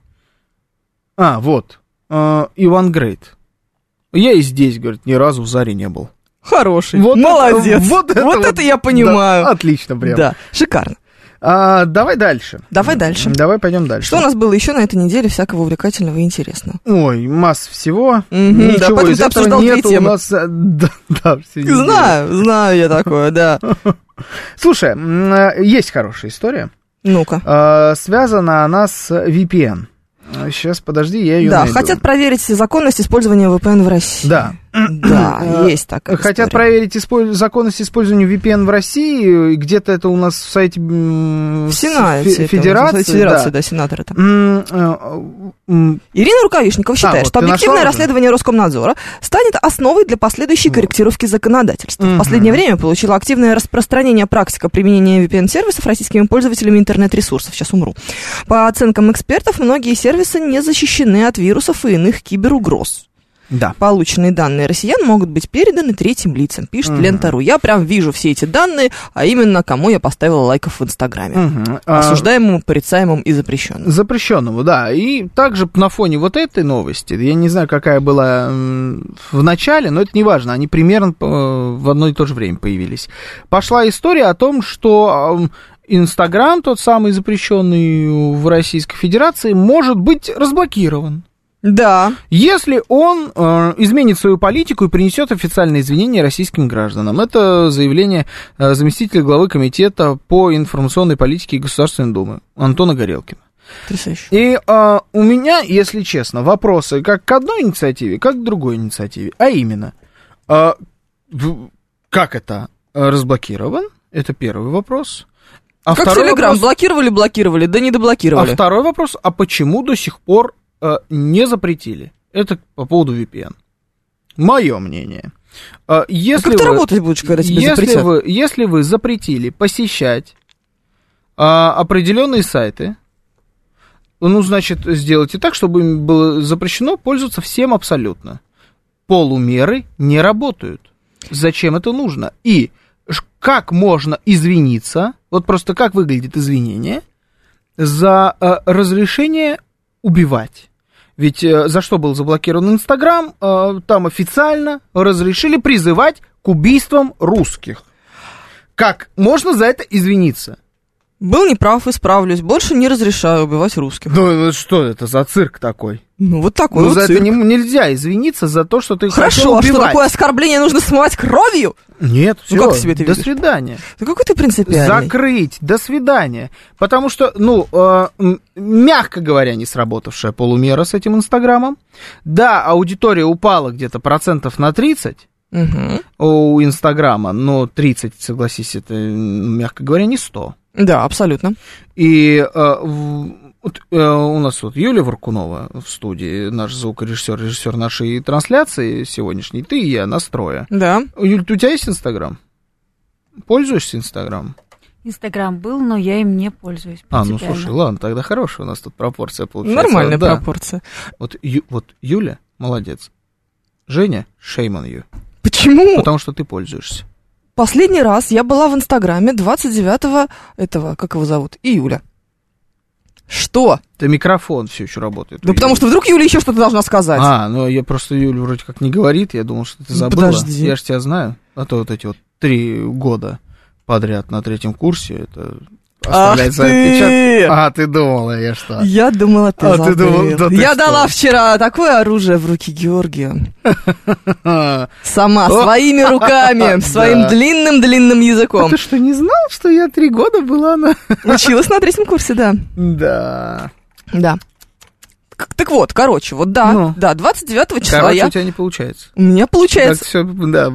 А, вот. Э, Иван Грейт. Я и здесь, говорит, ни разу в Заре не был. Хороший, Вот молодец. Это, вот это, вот вот, это я понимаю. Да, отлично прям. Да, шикарно. А, давай дальше. Давай дальше. Давай пойдем дальше. Что у нас было еще на этой неделе всякого увлекательного и интересного? Ой, масса всего. Мгм, Ничего да, поэтому из ты этого обсуждал две нету у темы. нас. Да, да, всю неделю. Знаю, знаю я такое, да. Слушай, м, есть хорошая история. Ну-ка. А, связана она с ви пи эн. Сейчас, подожди, я ее Да, найду. хотят проверить законность использования ви пи эн в России. Да. Да, есть такая Хотят история. проверить исполь- законность использования ви пи эн в России. Где-то это у нас в сайте м, В Сенате. фе- это, Федерации. в Федерации, да. да, сенаторы там. М, э, м, Ирина Рукавишникова считает, вот что ты объективное нашла уже? расследование Роскомнадзора станет основой для последующей корректировки законодательства. Мгм. В последнее время получила активное распространение практика применения ви пи эн-сервисов российскими пользователями интернет-ресурсов. Сейчас умру. По оценкам экспертов, многие сервисы не защищены от вирусов и иных киберугроз. Да. Полученные данные россиян могут быть переданы третьим лицам, пишет Мгм. Лента.ру. Я прям вижу все эти данные, а именно кому я поставила лайков в Инстаграме. Мгм. А, Осуждаемому, порицаемому и запрещенному. Запрещенному, да. И также на фоне вот этой новости, я не знаю, какая была м, в начале, но это не важно, они примерно э, в одно и то же время появились. Пошла история о том, что э, Инстаграм, тот самый запрещенный в Российской Федерации, может быть разблокирован. Да. Если он э, изменит свою политику и принесет официальные извинения российским гражданам. Это заявление э, заместителя главы комитета по информационной политике Государственной Думы Антона Горелкина. Потрясающе. И э, у меня, если честно, вопросы как к одной инициативе, как к другой инициативе. А именно, э, в, как это э, разблокирован? Это первый вопрос. А как второй Телеграм, вопрос, блокировали, блокировали, да не а доблокировали. второй вопрос, а почему до сих пор э, не запретили? Это по поводу ви пи эн. Мое мнение. Э, если а как ты вы, работать будешь, когда тебе если запретят? вы, если вы запретили посещать э, определенные сайты, ну, значит, сделайте так, чтобы им было запрещено пользоваться всем абсолютно. Полумеры не работают. Зачем это нужно? И ш- как можно извиниться, вот просто как выглядит извинение, за э, разрешение убивать? Ведь э, за что был заблокирован Инстаграм? Э, там официально разрешили призывать к убийствам русских. Как можно за это извиниться? Был неправ, исправлюсь. Больше не разрешаю убивать русских. Ну, что это за цирк такой? Ну, вот такой Ну, вот за цирк. это не- нельзя извиниться за то, что ты хотел Хорошо, а что убивать. такое оскорбление нужно смывать кровью? Нет, Ну, всё, как себе ты до видишь? свидания. Да какой ты принципиальный. Закрыть, до свидания. Потому что, ну, э, м, мягко говоря, не сработавшая полумера с этим Инстаграмом. Да, аудитория упала где-то процентов на тридцать Мгм. у Инстаграма, но тридцать, согласись, это, м, мягко говоря, не сто. Да, абсолютно. И э, в- вот, э, у нас вот Юлия Варкунова в студии, наш звукорежиссер, режиссер нашей трансляции сегодняшней, ты и я, настроя. Да. Юль, у тебя есть Инстаграм? Пользуешься Инстаграмом? Инстаграм был, но я им не пользуюсь. А, ну принципиально. слушай, ладно, тогда хорошая у нас тут пропорция получается. Нормальная Да. пропорция. Вот, Ю- вот Юля, молодец. Женя, shame on you. Почему? Потому что ты пользуешься. Последний раз я была в Инстаграме двадцать девятого этого, как его зовут, июля. Что? Это микрофон все еще работает. Да потому что вдруг Юля еще что-то должна сказать. А, ну я просто, Юля вроде как не говорит, я думал, что ты забыла. Подожди. Я же тебя знаю. А то вот эти вот три года подряд на третьем курсе, это оставляет Ах свой ты! отпечаток. А, ты думала, я что? Я думала, ты А, забыл. ты думал, да ты Я что? дала вчера такое оружие в руки Георгию. Сама, О! своими руками, своим Да. длинным-длинным А языком. ты что, не знал, что я три года была на... Училась на третьем курсе, да. Да. Да. К- Так вот, короче, вот да, Ну. да, двадцать девятого числа Короче, я... у тебя не получается. У меня Так получается... все, да,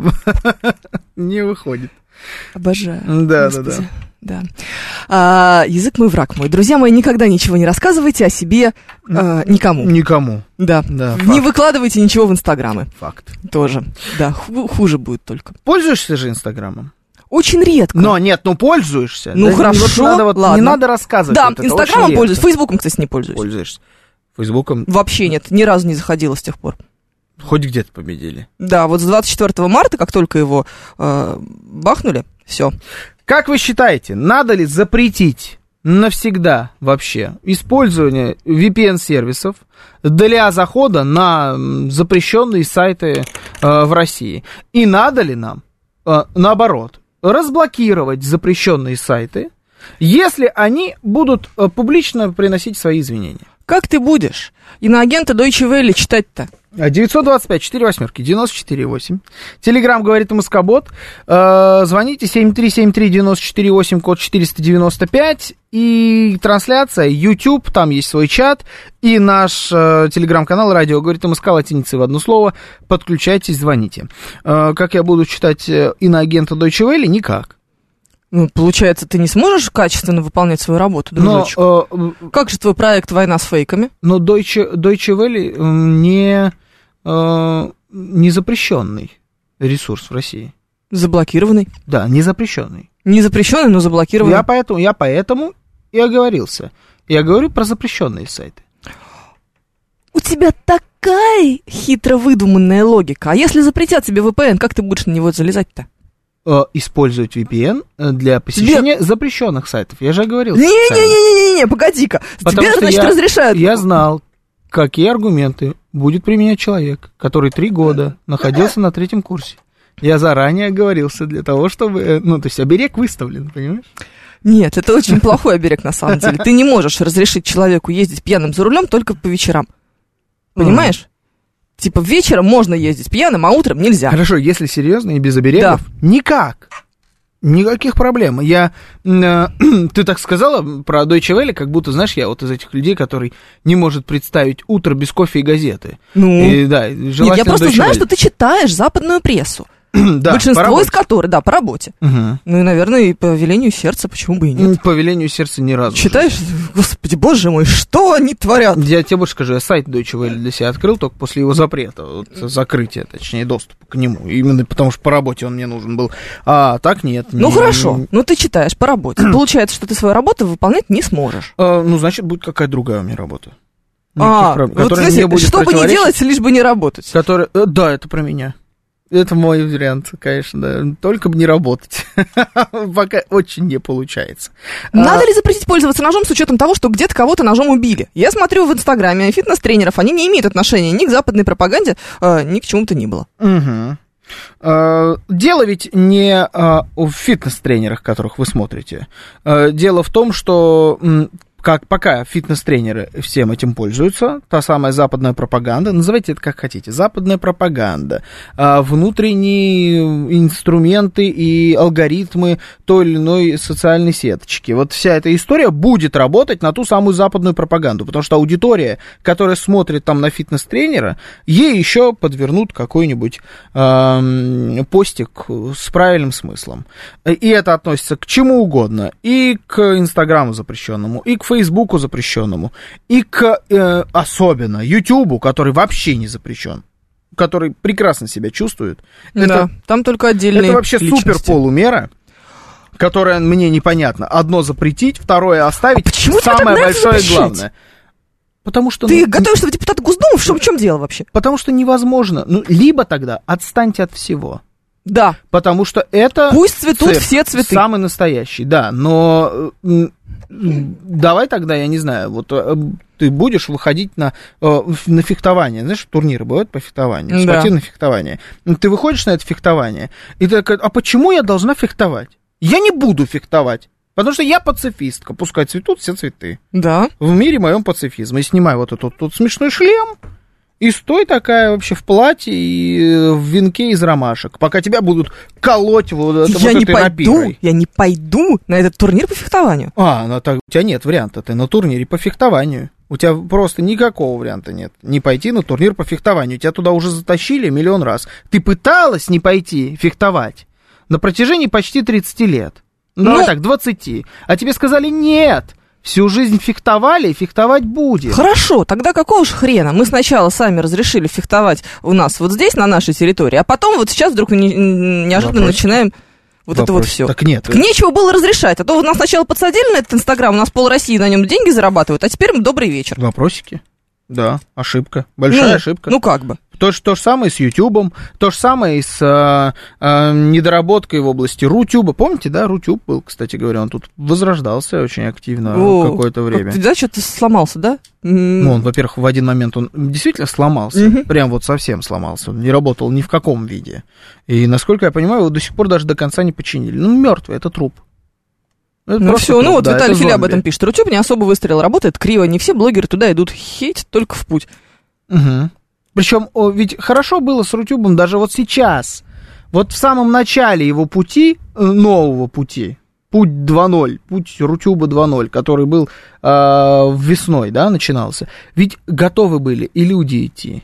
не выходит. Обожаю. Да, да, Господи. да. Да. А, язык мой, враг мой. Друзья мои, никогда ничего не рассказывайте о себе а, никому. Никому. Да. Да, Не факт. выкладывайте ничего в Инстаграмы. Факт. Тоже. Да, ху- хуже будет только. Пользуешься же Инстаграмом? Очень редко. Но нет, ну пользуешься. Ну Да, хорошо, вот надо, вот, ладно. Не надо рассказывать. Да, вот это, Инстаграмом очень пользуюсь, редко. Фейсбуком, кстати, не пользуюсь. Пользуешься. Фейсбуком Вообще нет, ни разу не заходила с тех пор. хоть где-то победили. Да, вот с двадцать четвёртого марта, как только его э, бахнули, все. Как вы считаете, надо ли запретить навсегда вообще использование ви пи эн-сервисов для захода на запрещенные сайты э, в России? И надо ли нам, э, наоборот, разблокировать запрещенные сайты, если они будут э, публично приносить свои извинения? Как ты будешь иноагента Deutsche Welle читать-то? девятьсот двадцать пять четыре восьмерки девяносто четыре восемь. Телеграм говорит МСК-бот. Э, звоните семь три семь три девяносто четыре восемь, код четыреста девяносто пять. И трансляция YouTube, там есть свой чат. И наш э, телеграм-канал радио говорит МСК латиницей в одно слово. Подключайтесь, звоните. Э, как я буду читать э, иноагента Deutsche Welle? Никак. Ну, получается, ты не сможешь качественно выполнять свою работу, Но, дружочек? э, Как же твой проект «Война с фейками»? но Deutsche, Deutsche Welle э, не, э, не запрещенный ресурс в России. Заблокированный. Да, не запрещенный. Не запрещенный, но заблокированный. Я поэтому, я поэтому и оговорился. Я говорю про запрещенные сайты. У тебя такая хитро выдуманная логика. А если запретят тебе ви пи эн, как ты будешь на него залезать-то? Э, использовать ви пи эн для посещения тебе... запрещенных сайтов. Я же оговорил. Не-не-не-не-не, погоди-ка. Потому Тебе, что значит, я, разрешают. Я знал, какие аргументы будет применять человек, который три года находился на третьем курсе. Я заранее оговорился для того, чтобы... Ну, то есть оберег выставлен, понимаешь? Нет, это очень плохой оберег, на самом деле. Ты не можешь разрешить человеку ездить пьяным за рулем только по вечерам. Понимаешь? Mm. Типа вечером можно ездить пьяным, а утром нельзя. Хорошо, если серьезно и без оберегов, да. Никак. Никаких проблем. Я, э, ты так сказала про Deutsche Welle, как будто, знаешь, я вот из этих людей, который не может представить утро без кофе и газеты. Ну, и, да, нет, я просто Deutsche знаю, Welle. что ты читаешь западную прессу. Да, большинство из которых, да, по работе. Угу. Ну и, наверное, и по велению сердца, почему бы и нет. По велению сердца ни разу. Читаешь? Господи, боже мой, что они творят? Я тебе больше скажу, я сайт Deutsche Welle для себя открыл только после его запрета, вот, закрытия, точнее, доступа к нему. Именно потому что по работе он мне нужен был. А так нет. Ну не, хорошо, не... ну ты читаешь по работе. Получается, что ты свою работу выполнять не сможешь. А, ну, значит, будет какая-то другая у меня работа. А, проб... вот, знаете, что бы ни делать, лишь бы не работать. Которая... Да, это про меня. Это мой вариант, конечно, да. Только бы не работать. Пока очень не получается. Надо а... ли запретить пользоваться ножом с учетом того, что где-то кого-то ножом убили? Я смотрю в Инстаграме фитнес-тренеров, они не имеют отношения ни к западной пропаганде, э, ни к чему-то ни было. Угу. А, дело ведь не а, в фитнес-тренерах, которых вы смотрите. А, дело в том, что... Как пока фитнес-тренеры всем этим пользуются, та самая западная пропаганда, называйте это как хотите, западная пропаганда, внутренние инструменты и алгоритмы той или иной социальной сеточки. Вот вся эта история будет работать на ту самую западную пропаганду, потому что аудитория, которая смотрит там на фитнес-тренера, ей еще подвернут какой-нибудь э, постик с правильным смыслом. И это относится к чему угодно, и к Инстаграму запрещенному, и к Фейсбуку запрещенному, и к э, особенно Ютубу, который вообще не запрещен, который прекрасно себя чувствует. Да, это, там только отдельные Это вообще личности. супер полумера, которая мне непонятна. Одно запретить, второе оставить. А почему самое тебе так большое запрещать? главное. Потому что... Ты ну, готовишься в депутаты Госдумы? В чем, в чем дело вообще? Потому что невозможно. Ну, либо тогда отстаньте от всего. Да. Потому что это... Пусть цветут цирк, все цветы. Самый настоящий, да. Но давай тогда, я не знаю, вот ты будешь выходить на, на фехтование. Знаешь, турниры бывают по фехтованию, да. спортивное фехтование. Ты выходишь на это фехтование, и ты такая, а почему я должна фехтовать? Я не буду фехтовать. Потому что я пацифистка, пускай цветут все цветы. Да. В мире моем пацифизм. И снимай вот этот тут смешной шлем, и стой такая вообще в платье и в венке из ромашек, пока тебя будут колоть вот, это, я вот не этой пойду, рапирой. Я не пойду на этот турнир по фехтованию. А, ну так у тебя нет варианта, ты на турнире по фехтованию. У тебя просто никакого варианта нет. Не пойти на турнир по фехтованию. Тебя туда уже затащили миллион раз. Ты пыталась не пойти фехтовать на протяжении почти тридцати лет. Ну, давай так, двадцати. А тебе сказали нет. Всю жизнь фехтовали, и фехтовать будет. Хорошо, тогда какого ж хрена? Мы сначала сами разрешили фехтовать у нас вот здесь, на нашей территории, а потом вот сейчас вдруг не, неожиданно Вопрос. начинаем Вот Вопрос. это вот все. Так нет. Так нечего было разрешать. А то нас сначала подсадили на этот Инстаграм, у нас пол России на нем деньги зарабатывают, а теперь добрый вечер. Вопросики? Да, ошибка. Большая ну, ошибка. Ну, как бы. То, то же самое с Ютубом, то же самое и с а, а, недоработкой в области Рутюба. Помните, да, Рутюб был, кстати говоря, он тут возрождался очень активно О, какое-то время. Как, да, что-то сломался, да? Ну, он, во-первых, в один момент он действительно сломался, угу. Прям вот совсем сломался, он не работал ни в каком виде. И, насколько я понимаю, его до сих пор даже до конца не починили. Ну, мертвый, это труп. Это ну все, труп, ну вот да, Виталий Фили об этом пишет. Рутюб не особо выстрел, работает криво, не все блогеры туда идут, хейтят только в путь. Угу. Причем, ведь хорошо было с Рутюбом даже вот сейчас, вот в самом начале его пути, нового пути, путь два ноль, путь Рутюба два ноль, который был э, весной, да, начинался, ведь готовы были и люди идти,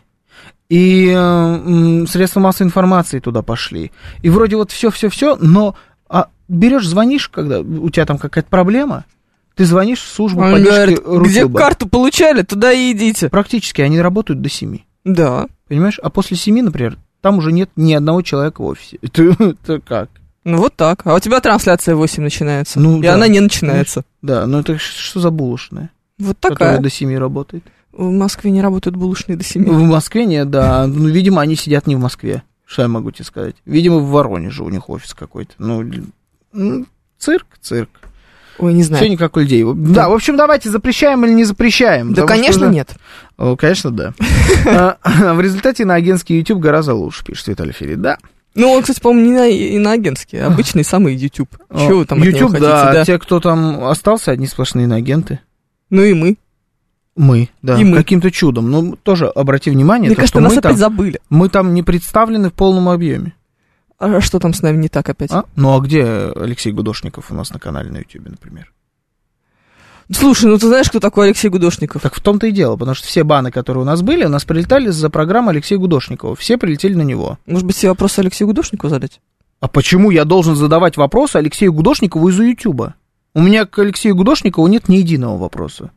и э, средства массовой информации туда пошли, и вроде вот все-все-все, но а берешь, звонишь, когда у тебя там какая-то проблема, ты звонишь в службу Он поддержки говорит, Рутюба. Где карту получали, туда и идите. Практически они работают до семи. Да. Понимаешь? А после семи, например, там уже нет ни одного человека в офисе. Это, это как? Ну, вот так. А у тебя трансляция в восемь начинается. Ну, и да. Она не начинается. Да, ну это что за булочная? Вот такая. Которая до семи работает. В Москве не работают булочные до семи. В Москве нет, да. Ну, видимо, они сидят не в Москве. Что я могу тебе сказать? Видимо, в Воронеже у них офис какой-то. Ну, цирк, цирк. Ой, не знаю. Все не как у людей. Да. да, в общем, давайте запрещаем или не запрещаем. Да, конечно, уже... нет. О, конечно, да. В результате на агентский YouTube гораздо лучше, пишет Виталий Фили. Да. Ну, он, кстати, по-моему, не на, и на агентский, а обычный самый YouTube. Чего вы там от него хотите? Да, те, кто там остался, одни сплошные иноагенты. Ну и мы. Мы, да, каким-то чудом. Ну, тоже обрати внимание. Мне кажется, нас опять забыли. Мы там не представлены в полном объеме. А что там с нами не так опять? А? Ну, а где Алексей Гудошников у нас на канале на Ютубе, например? Слушай, ну ты знаешь, кто такой Алексей Гудошников? Так в том-то и дело, потому что все баны, которые у нас были, у нас прилетали за программу Алексея Гудошникова. Все прилетели на него. Может быть, все вопросы Алексею Гудошникову задать? А почему я должен задавать вопросы Алексею Гудошникову из-за Ютуба? У меня к Алексею Гудошникову нет ни единого вопроса.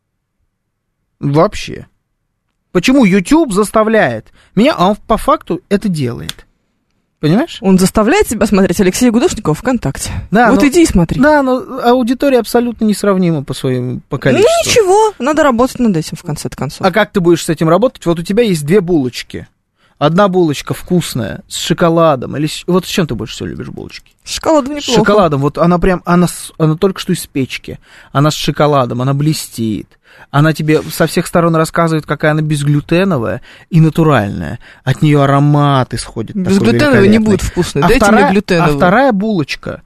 Вообще. Почему YouTube заставляет меня, а он по факту это делает? Понимаешь? Он заставляет тебя смотреть Алексея Гудошникова ВКонтакте. Да, вот но, иди и смотри. Да, но аудитория абсолютно несравнима по своему по количеству. Ну ничего, надо работать над этим в конце концов. А как ты будешь с этим работать? Вот у тебя есть две булочки. Одна булочка вкусная, с шоколадом. Или вот с чем ты больше всего любишь булочки? С шоколадом неплохо. С шоколадом. Вот она прям, она, она только что из печки. Она с шоколадом, она блестит. Она тебе со всех сторон рассказывает, какая она безглютеновая и натуральная. От нее аромат исходит. Безглютеновая не будет вкусной. А Дайте вторая, мне глютеновую. А вторая булочка,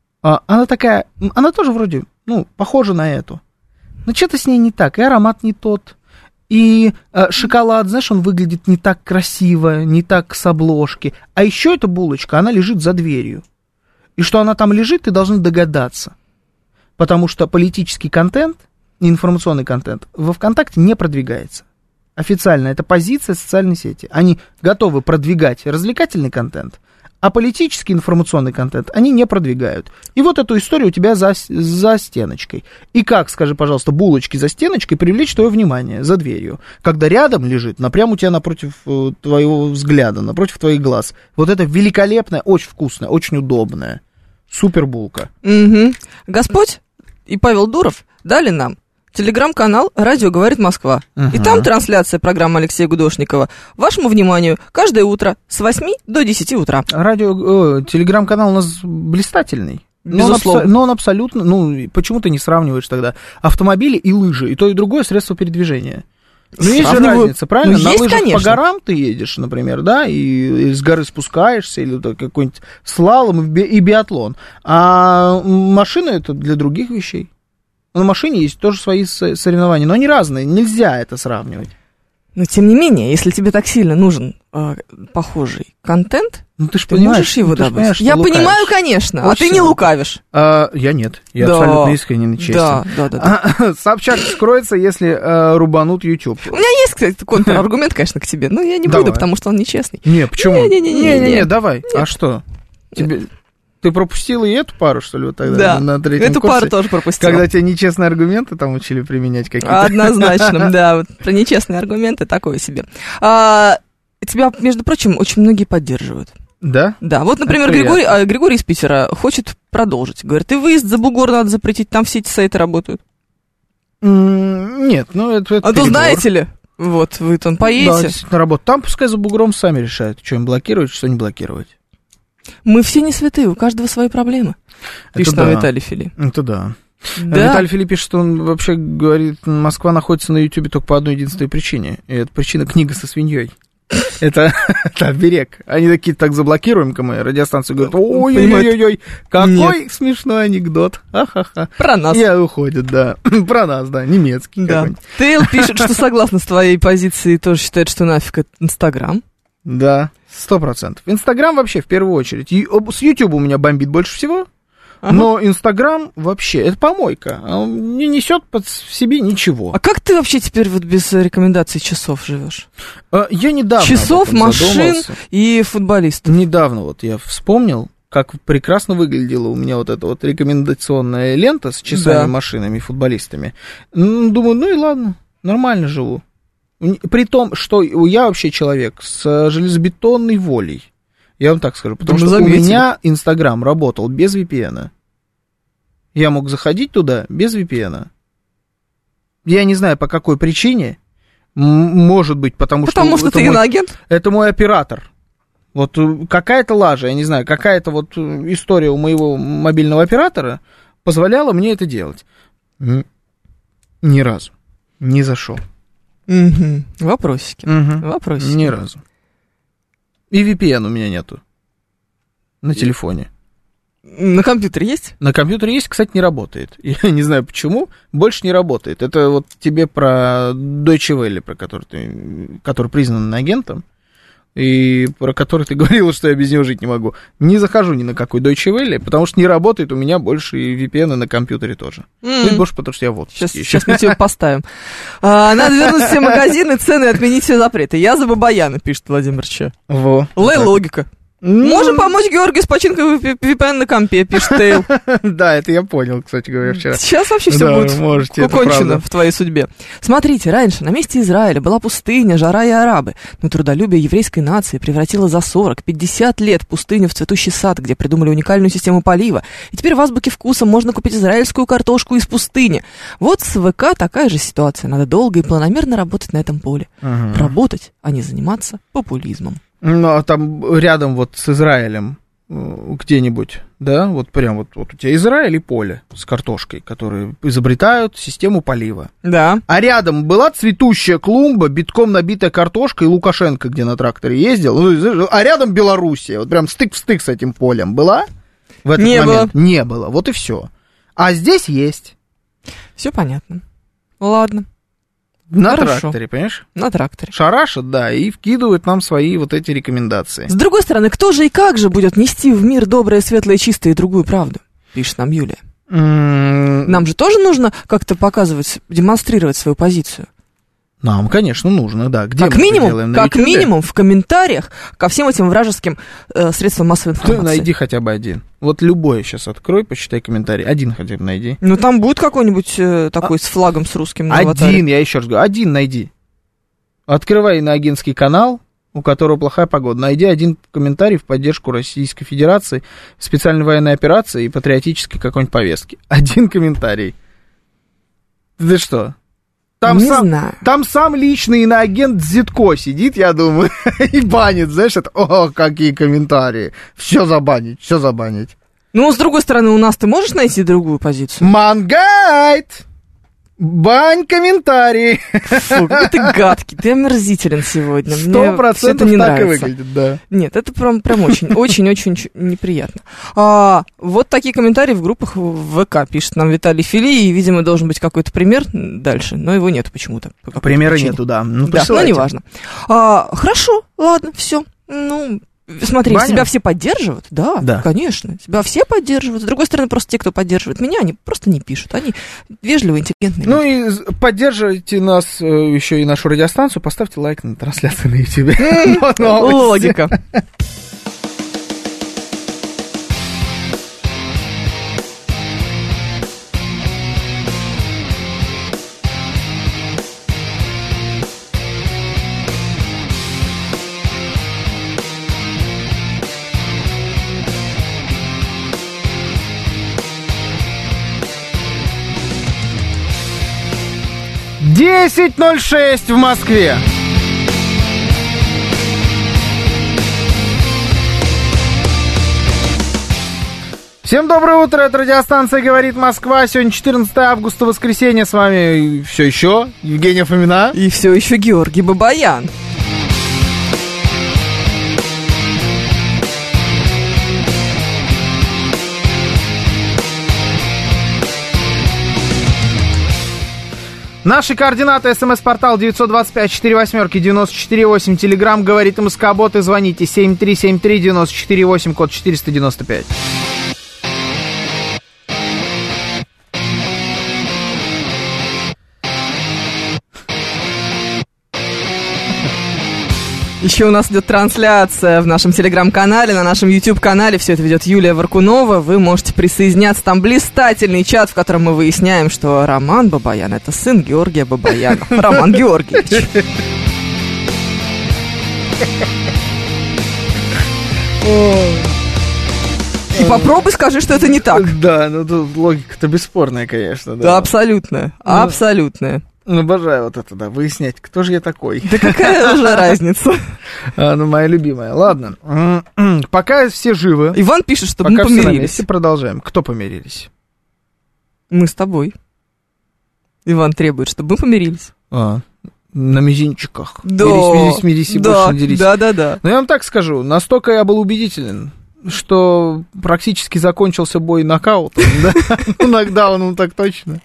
она такая, она тоже вроде, ну, похожа на эту. Но что-то с ней не так, и аромат не тот. И э, шоколад, знаешь, он выглядит не так красиво, не так с обложки. А еще эта булочка, она лежит за дверью. И что она там лежит, ты должен догадаться. Потому что политический контент, информационный контент во ВКонтакте не продвигается. Официально это позиция социальной сети. Они готовы продвигать развлекательный контент, а политический информационный контент они не продвигают. И вот эту историю у тебя за, за стеночкой. И как, скажи, пожалуйста, булочки за стеночкой привлечь твое внимание за дверью, когда рядом лежит, напрям у тебя напротив э, твоего взгляда, напротив твоих глаз. Вот это великолепная, очень вкусная, очень удобная супер булка. Угу. Господь и Павел Дуров дали нам телеграм-канал «Радио говорит Москва». Uh-huh. И там трансляция программы Алексея Гудошникова. Вашему вниманию, каждое утро с восьми до десяти утра. Радио, э, телеграм-канал у нас блистательный. Но он, абсо- но он абсолютно, ну, почему ты не сравниваешь тогда автомобили и лыжи, и то, и другое средство передвижения? Ну, есть же разница, правильно? Ну, На есть, лыжах конечно. По горам ты едешь, например, да, и, и с горы спускаешься, или какой-нибудь слалом и, би- и биатлон. А машина это для других вещей. На машине есть тоже свои соревнования, но они разные, нельзя это сравнивать. Но тем не менее, если тебе так сильно нужен э, похожий контент, ну, ты, ж ты понимаешь, можешь его ну, добыть. Я лукавишь. Понимаю, конечно, вот а ты не лукавишь. А, я нет, я да. абсолютно искренне и честен. Да, да, да. да. А, Собчак скроется, если а, рубанут YouTube. У меня есть, кстати, контраргумент, конечно, к тебе, но я не буду, потому что он нечестный. Не, почему? Не-не-не, давай. А что? Тебе... Ты пропустила и эту пару, что ли, вот тогда да, на третьем эту курсе? Пару тоже пропустила. Когда тебе нечестные аргументы там учили применять какие-то? Однозначно, да, вот про нечестные аргументы такое себе. А, тебя, между прочим, очень многие поддерживают. Да? Да, вот, например, Это Григорий, а, Григорий из Питера хочет продолжить. Говорит, и выезд за бугор надо запретить, там все эти сайты работают. М, Нет, ну это, это А то перебор. знаете ли, вот вы там Да, поедете. действительно работает. Там пускай за бугром сами решают, что им блокировать, что не блокировать. Мы все не святые, у каждого свои проблемы. Это Пишет да. нам Виталий Фили. Это да. Да. Виталий Филипп пишет, что он вообще говорит, Москва находится на Ютубе только по одной единственной причине. И это причина книга со свиньей. Это, это оберег. Они такие, так заблокируем-ка мы радиостанцию, говорят, ой-ой-ой-ой, какой Нет. смешной анекдот. Ха-ха-ха. Про нас. И уходит, да. Про нас, да, немецкий Да. какой-нибудь. Тейл пишет, что согласно с твоей позицией, тоже считает, что нафиг это Инстаграм. Да, сто процентов. Инстаграм вообще в первую очередь. И с Ютуба у меня бомбит больше всего. Ага. Но Инстаграм вообще, это помойка. Он не несет под в себе ничего. А как ты вообще теперь вот без рекомендаций часов живешь? А, Я недавно Часов, об этом машин задумался. и футболистов. Недавно вот я вспомнил, как прекрасно выглядела у меня вот эта вот рекомендационная лента с часами, Да. машинами, футболистами. М, Думаю, ну и ладно, нормально живу. Н- При том, что я вообще человек с железобетонной волей. Я вам так скажу, потому Да мы что заметили. у меня Инстаграм работал без ви пи эн. Я мог заходить туда без ви пи эн. Я не знаю, по какой причине. М, Может быть, потому, Потому что, что это ты мой- иноагент. это мой оператор. Вот э, какая-то лажа, я не знаю, какая-то вот э, история у моего мобильного оператора позволяла мне это делать. М, Ни разу. Не зашел. Мгм. Вопросики. Мгм. Вопросики. Ни разу. И ви пи эн у меня нету. На телефоне. На компьютере есть? На компьютере есть, кстати, не работает. Я не знаю почему, больше не работает. Это вот тебе про Deutsche Welle, про который ты, который признан агентом, и про который ты говорила, что я без него жить не могу. Не захожу ни на какой Deutsche Welle, потому что не работает у меня больше и ви пи эн на компьютере тоже. Ну, и больше потому что я в отпуске Сейчас, ещё. сейчас мы тебе поставим. А, надо вернуть все магазины, цены и отменить все запреты. Я за Бабаяна, пишет Владимир Че. Во. Лэй, логика. Ну, Можем помочь Георгию с починкой ви пи эн на компе, пишет Тейл. Да, это я понял, кстати говоря, вчера. Сейчас вообще все Да, будет можете, это кончено правда. в твоей судьбе. Смотрите, раньше на месте Израиля была пустыня, жара и арабы, но трудолюбие еврейской нации превратило за сорок-пятьдесят лет пустыню в цветущий сад, где придумали уникальную систему полива. И теперь в азбуке вкуса можно купить израильскую картошку из пустыни. Вот с ВК такая же ситуация. Надо долго и планомерно работать на этом поле. Ага. Работать, а не заниматься популизмом. Ну, а там рядом вот с Израилем э, где-нибудь, да, вот прям вот, вот у тебя Израиль и поле с картошкой, которые изобретают систему полива. Да. А рядом была цветущая клумба, битком набитая картошкой, и Лукашенко, где на тракторе ездил, ну, а рядом Белоруссия, вот прям стык в стык с этим полем была в этот Не момент? Не было, вот и все. А здесь есть. Все понятно. Ладно, На Хорошо. тракторе, понимаешь? на тракторе. Шарашат, да, и вкидывают нам свои вот эти рекомендации. С другой стороны, кто же и как же будет нести в мир доброе, светлое, чистое и другую правду? Пишет нам Юлия. М, Нам же тоже нужно как-то показывать, демонстрировать свою позицию. Нам, конечно, нужно, да. Где Как мы это минимум, делаем? На как Ютубе? минимум в комментариях ко всем этим вражеским э, средствам массовой Ты информации. найди хотя бы один. Вот любой сейчас открой, почитай комментарий. Один хотя бы найди. Ну там будет какой-нибудь э, такой с флагом, с русским на аватаре. Один, я еще раз говорю, один найди. Открывай иноагентский канал, у которого плохая погода. Найди один комментарий в поддержку Российской Федерации, специальной военной операции и патриотической какой-нибудь повестки. Один комментарий. Ты что? Там, Не сам, знаю. там сам личный иноагент Зитко сидит, я думаю, и банит, знаешь, это, о, какие комментарии. Все забанить, все забанить. Ну, с другой стороны, у нас ты можешь найти другую позицию? Мангайт! Бань комментарии. Фу, какой ты гадкий, ты омерзителен сегодня. Мне Сто всё это процентов не так и нравится. выглядит, да. Нет, это прям, прям очень, очень, очень ч- неприятно. А, вот такие комментарии в группах в ВК пишет нам Виталий Фили, и, видимо, должен быть какой-то пример дальше, но его нету почему-то. по какой-то Примера причине. нету, да. Ну, Да, но присылайте. неважно. А, хорошо, ладно, все. Ну, смотри, Баня? тебя все поддерживают, да, Да. конечно, тебя все поддерживают. С другой стороны, просто те, кто поддерживает меня, они просто не пишут, они вежливые, интеллигентные. Ну люди. и з- поддерживайте нас, э, еще и нашу радиостанцию, поставьте лайк на трансляцию на ютубе. Логика. десять ноль шесть в Москве. Всем доброе утро, это радиостанция «Говорит Москва». Сегодня четырнадцатое августа, воскресенье. С вами все еще Евгения Фомина. И все еще Георгий Бабаян. Наши координаты: смс-портал девять два пять четыре восемь девять четыре восемь, телеграмм «Говорит МСК-бот» и звоните семь три семь три девять четыре восемь, код четыреста девяносто пять. Еще у нас идет трансляция в нашем телеграм-канале, на нашем YouTube-канале. Все это ведет Юлия Варкунова. Вы можете присоединяться. Там блистательный чат, в котором мы выясняем, что Роман Бабаян — это сын Георгия Бабаяна. Роман Георгиевич. И попробуй скажи, что это не так. Да, ну тут логика-то бесспорная, конечно. Да, абсолютная, абсолютная. Ну, обожаю вот это, да, выяснять, кто же я такой. Да какая уже разница? А, ну, моя любимая. Ладно, пока все живы. Иван пишет, что пока мы помирились. помирились. Все продолжаем. Кто помирились? Мы с тобой. Иван требует, чтобы мы помирились. А, на мизинчиках. Да, мирись, мирись, мирись, и да, больше не дерись. да, да, да. Но я вам так скажу, настолько я был убедителен, что практически закончился бой нокаутом. Нокдауном так точно.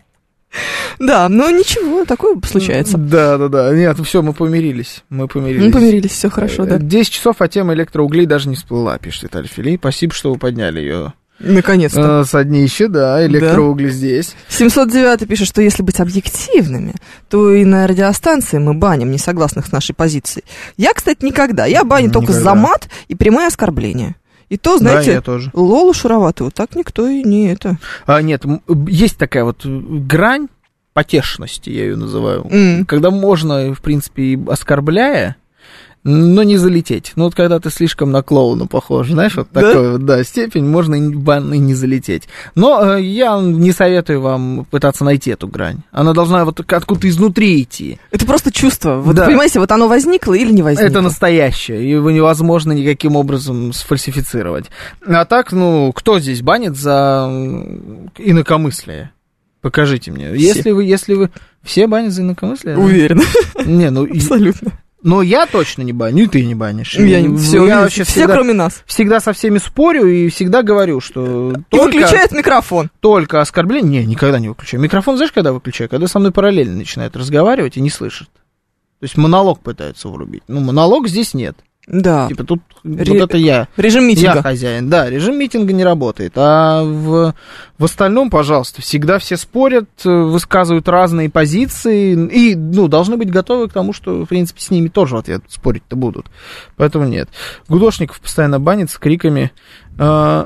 Да, но ничего, такое случается. Да, да, да. Нет, все, мы помирились. Мы помирились. Мы помирились, все хорошо, да. десять часов, а тема электроуглей даже не всплыла, пишет Виталий Филипп. Спасибо, что вы подняли ее. Наконец-то. С однища, да, электроугли да. Здесь. семьсот девять пишет, что если быть объективными, то и на радиостанции мы баним несогласных с нашей позицией. Я, кстати, никогда. Я баню никогда. Только за мат и прямые оскорбления. И то, знаете, да, я тоже. Лолу Шароватову так никто и не это... А, нет, есть такая вот грань потешности, я ее называю, mm. когда можно, в принципе, оскорбляя, но не залететь. Ну, вот когда ты слишком на клоуна похож, знаешь, вот да? такой вот, да, степень, можно и бан, и не залететь. Но э, я не советую вам пытаться найти эту грань. Она должна вот откуда-то изнутри идти. Это просто чувство. Вот, да. Понимаете, вот оно возникло или не возникло. Это настоящее, его невозможно никаким образом сфальсифицировать. А так, ну, кто здесь банит за инакомыслие? Покажите мне. Все. Если вы, если вы... Все банят за инакомыслие? Уверена. Не, ну... Абсолютно. Но я точно не баню, и ты не банишь. Я не, все, я вообще все всегда, кроме нас. Всегда со всеми спорю и всегда говорю, что... И только, выключает микрофон. Только оскорбление... Не, никогда не выключаю. Микрофон знаешь, когда выключаю? Когда со мной параллельно начинают разговаривать и не слышат. То есть монолог пытаются врубить. Ну, монолог здесь нет. Да. Типа тут Ре... вот это я. Режим митинга. Я хозяин. Да, режим митинга не работает. А в, в остальном, пожалуйста, всегда все спорят, высказывают разные позиции. И, ну, должны быть готовы к тому, что, в принципе, с ними тоже в ответ спорить-то будут. Поэтому нет. Гудошников постоянно банит с криками... Э-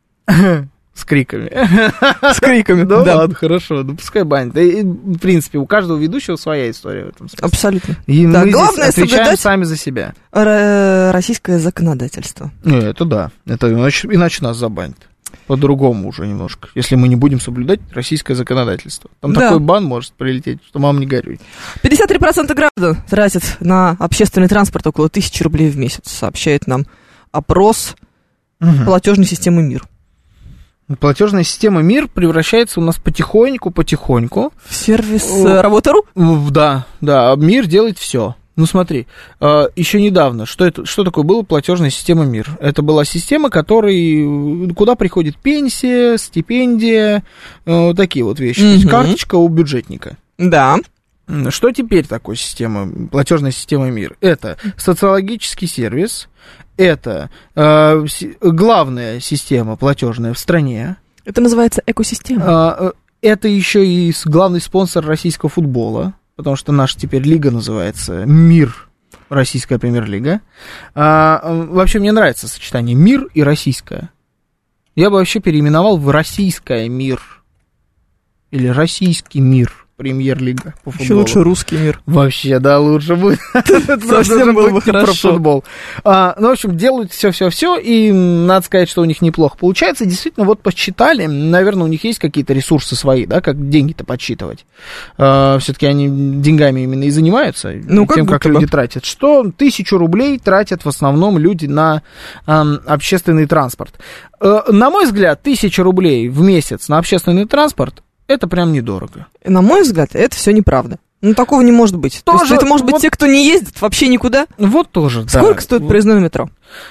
С криками. С криками, да. Да, ладно, хорошо, ну пускай банит. И, в принципе, у каждого ведущего своя история в этом смысле. Абсолютно. И да, мы главное здесь отвечаем соблюдать сами за себя. р- российское законодательство. Не, это да. Это иначе, иначе нас забанят. По-другому уже немножко. Если мы не будем соблюдать российское законодательство. Там да. такой бан может прилететь, что мама не горюй. пятьдесят три процента граждан тратят на общественный транспорт около тысячи рублей в месяц, сообщает нам опрос угу. платежной системы МИР. Платежная система МИР превращается у нас потихоньку-потихоньку в сервис Работа.ру? Да, да, МИР делает все. Ну смотри, еще недавно, что, это, что такое была платежная система МИР? Это была система, который, куда приходит пенсия, стипендия, вот такие вот вещи. Mm-hmm. То есть карточка у бюджетника. Да. Что теперь такое система, платежная система МИР? Это социологический сервис, это э, главная система платежная в стране. Это называется экосистема. Э, это еще и главный спонсор российского футбола, потому что наша теперь лига называется МИР, Российская премьер-лига. А, вообще мне нравится сочетание МИР и российская. Я бы вообще переименовал в Российская МИР или Российский МИР. Премьер-лига по футболу. Еще лучше русский мир. Вообще, да, лучше будет. Совсем было бы хорошо. Про футбол. А, ну, в общем, делают все-все-все, и надо сказать, что у них неплохо получается. Действительно, вот посчитали, наверное, у них есть какие-то ресурсы свои, да, как деньги-то подсчитывать. А, все-таки они деньгами именно и занимаются, ну, тем, как, как люди тратят. Что тысячу рублей тратят в основном люди на а, общественный транспорт. А, на мой взгляд, тысяча рублей в месяц на общественный транспорт это прям недорого. На мой взгляд, это все неправда. Ну, такого не может быть. Тоже, То есть, это может быть вот, те, кто не ездит вообще никуда? Вот тоже, да. Сколько стоит вот. проездное метро?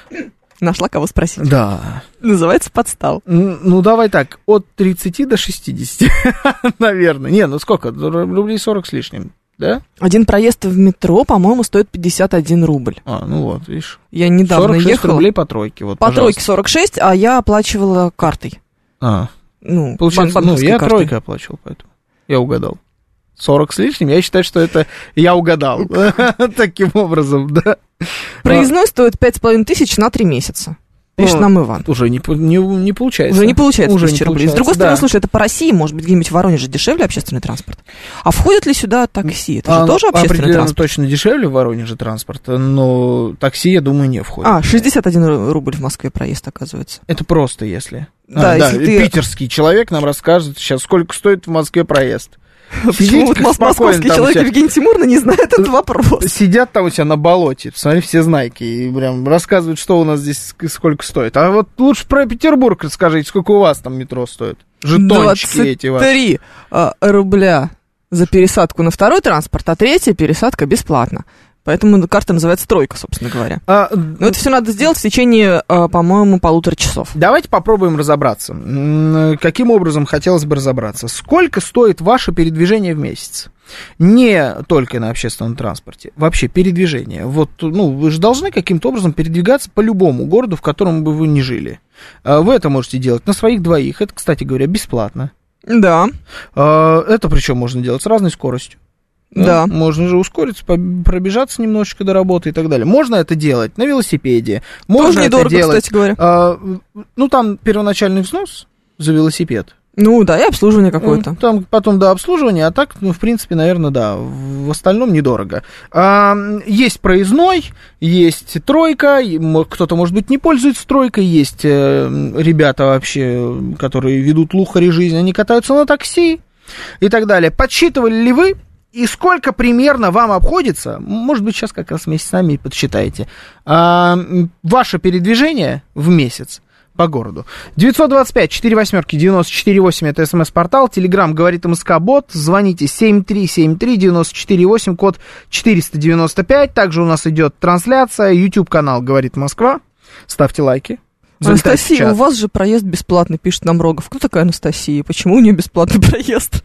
Нашла кого спросить. Да. Называется подстава. Ну, давай так, от тридцати до шестидесяти, наверное. Не, ну сколько? Рублей сорок с лишним, да? Один проезд в метро, по-моему, стоит пятьдесят один рубль. А, ну вот, видишь. Я недавно сорок шесть ехала. Рублей по тройке, вот, По пожалуйста. тройке сорок шесть, а я оплачивала картой. А, ну, получается, ну, я тройкой оплачивал, поэтому я угадал. сорок с лишним, я считаю, что это я угадал. Таким образом, да. Проездной стоит пять с половиной тысяч на три месяца. Пишет ну, нам Иван. Уже не, не, не получается. Уже не получается уже тысяча не рублей. получается, С другой да. стороны, слушай, это по России, может быть, где-нибудь в Воронеже дешевле общественный транспорт. А входит ли сюда такси? Это же а, тоже общественный определенно транспорт? Точно дешевле в Воронеже транспорт, но такси, я думаю, не входит. А, шестьдесят один рубль в Москве проезд, оказывается. Это просто если. Да, а, если да, ты... питерский человек нам расскажет сейчас, сколько стоит в Москве проезд. Почему вот московский человек себя... Евгений Тимурна не знает этот вопрос? Сидят там у себя на болоте, посмотри, все знайки, и прям рассказывают, что у нас здесь сколько стоит. А вот лучше про Петербург расскажите, сколько у вас там метро стоит. Жетончики эти ваши. двадцать три рубля за пересадку на второй транспорт, а третья пересадка бесплатно. Поэтому карта называется «Тройка», собственно говоря. А, Но это все надо сделать в течение, по-моему, полутора часов. Давайте попробуем разобраться. Каким образом хотелось бы разобраться? Сколько стоит ваше передвижение в месяц? Не только на общественном транспорте, вообще передвижение. Вот, ну, вы же должны каким-то образом передвигаться по любому городу, в котором бы вы ни жили. Вы это можете делать на своих двоих. Это, кстати говоря, бесплатно. Да. Это причем можно делать с разной скоростью. Да. Да. Можно же ускориться, пробежаться немножечко до работы и так далее. Можно это делать на велосипеде. Можно Тоже недорого, это делать, кстати говоря. А, ну, там первоначальный взнос за велосипед. Ну, да, и обслуживание какое-то. Там потом, да, обслуживание, а так, ну, в принципе, наверное, да, в остальном недорого. А, есть проездной, есть тройка, кто-то, может быть, не пользуется тройкой, есть э, ребята вообще, которые ведут лухари жизнь, они катаются на такси и так далее. Подсчитывали ли вы? И сколько примерно вам обходится, может быть, сейчас как раз вместе с нами и подсчитаете, а, ваше передвижение в месяц по городу. девятьсот двадцать пять четыре восьмерки девяносто четыре восемь, это смс-портал, телеграм говорит МСК-бот, звоните семь три семь три девяносто четыре восемь, код четыреста девяносто пять, также у нас идет трансляция, YouTube-канал говорит Москва, ставьте лайки. Анастасия, у вас же проезд бесплатный, пишет нам Рогов. Кто такая Анастасия? Почему у нее бесплатный проезд?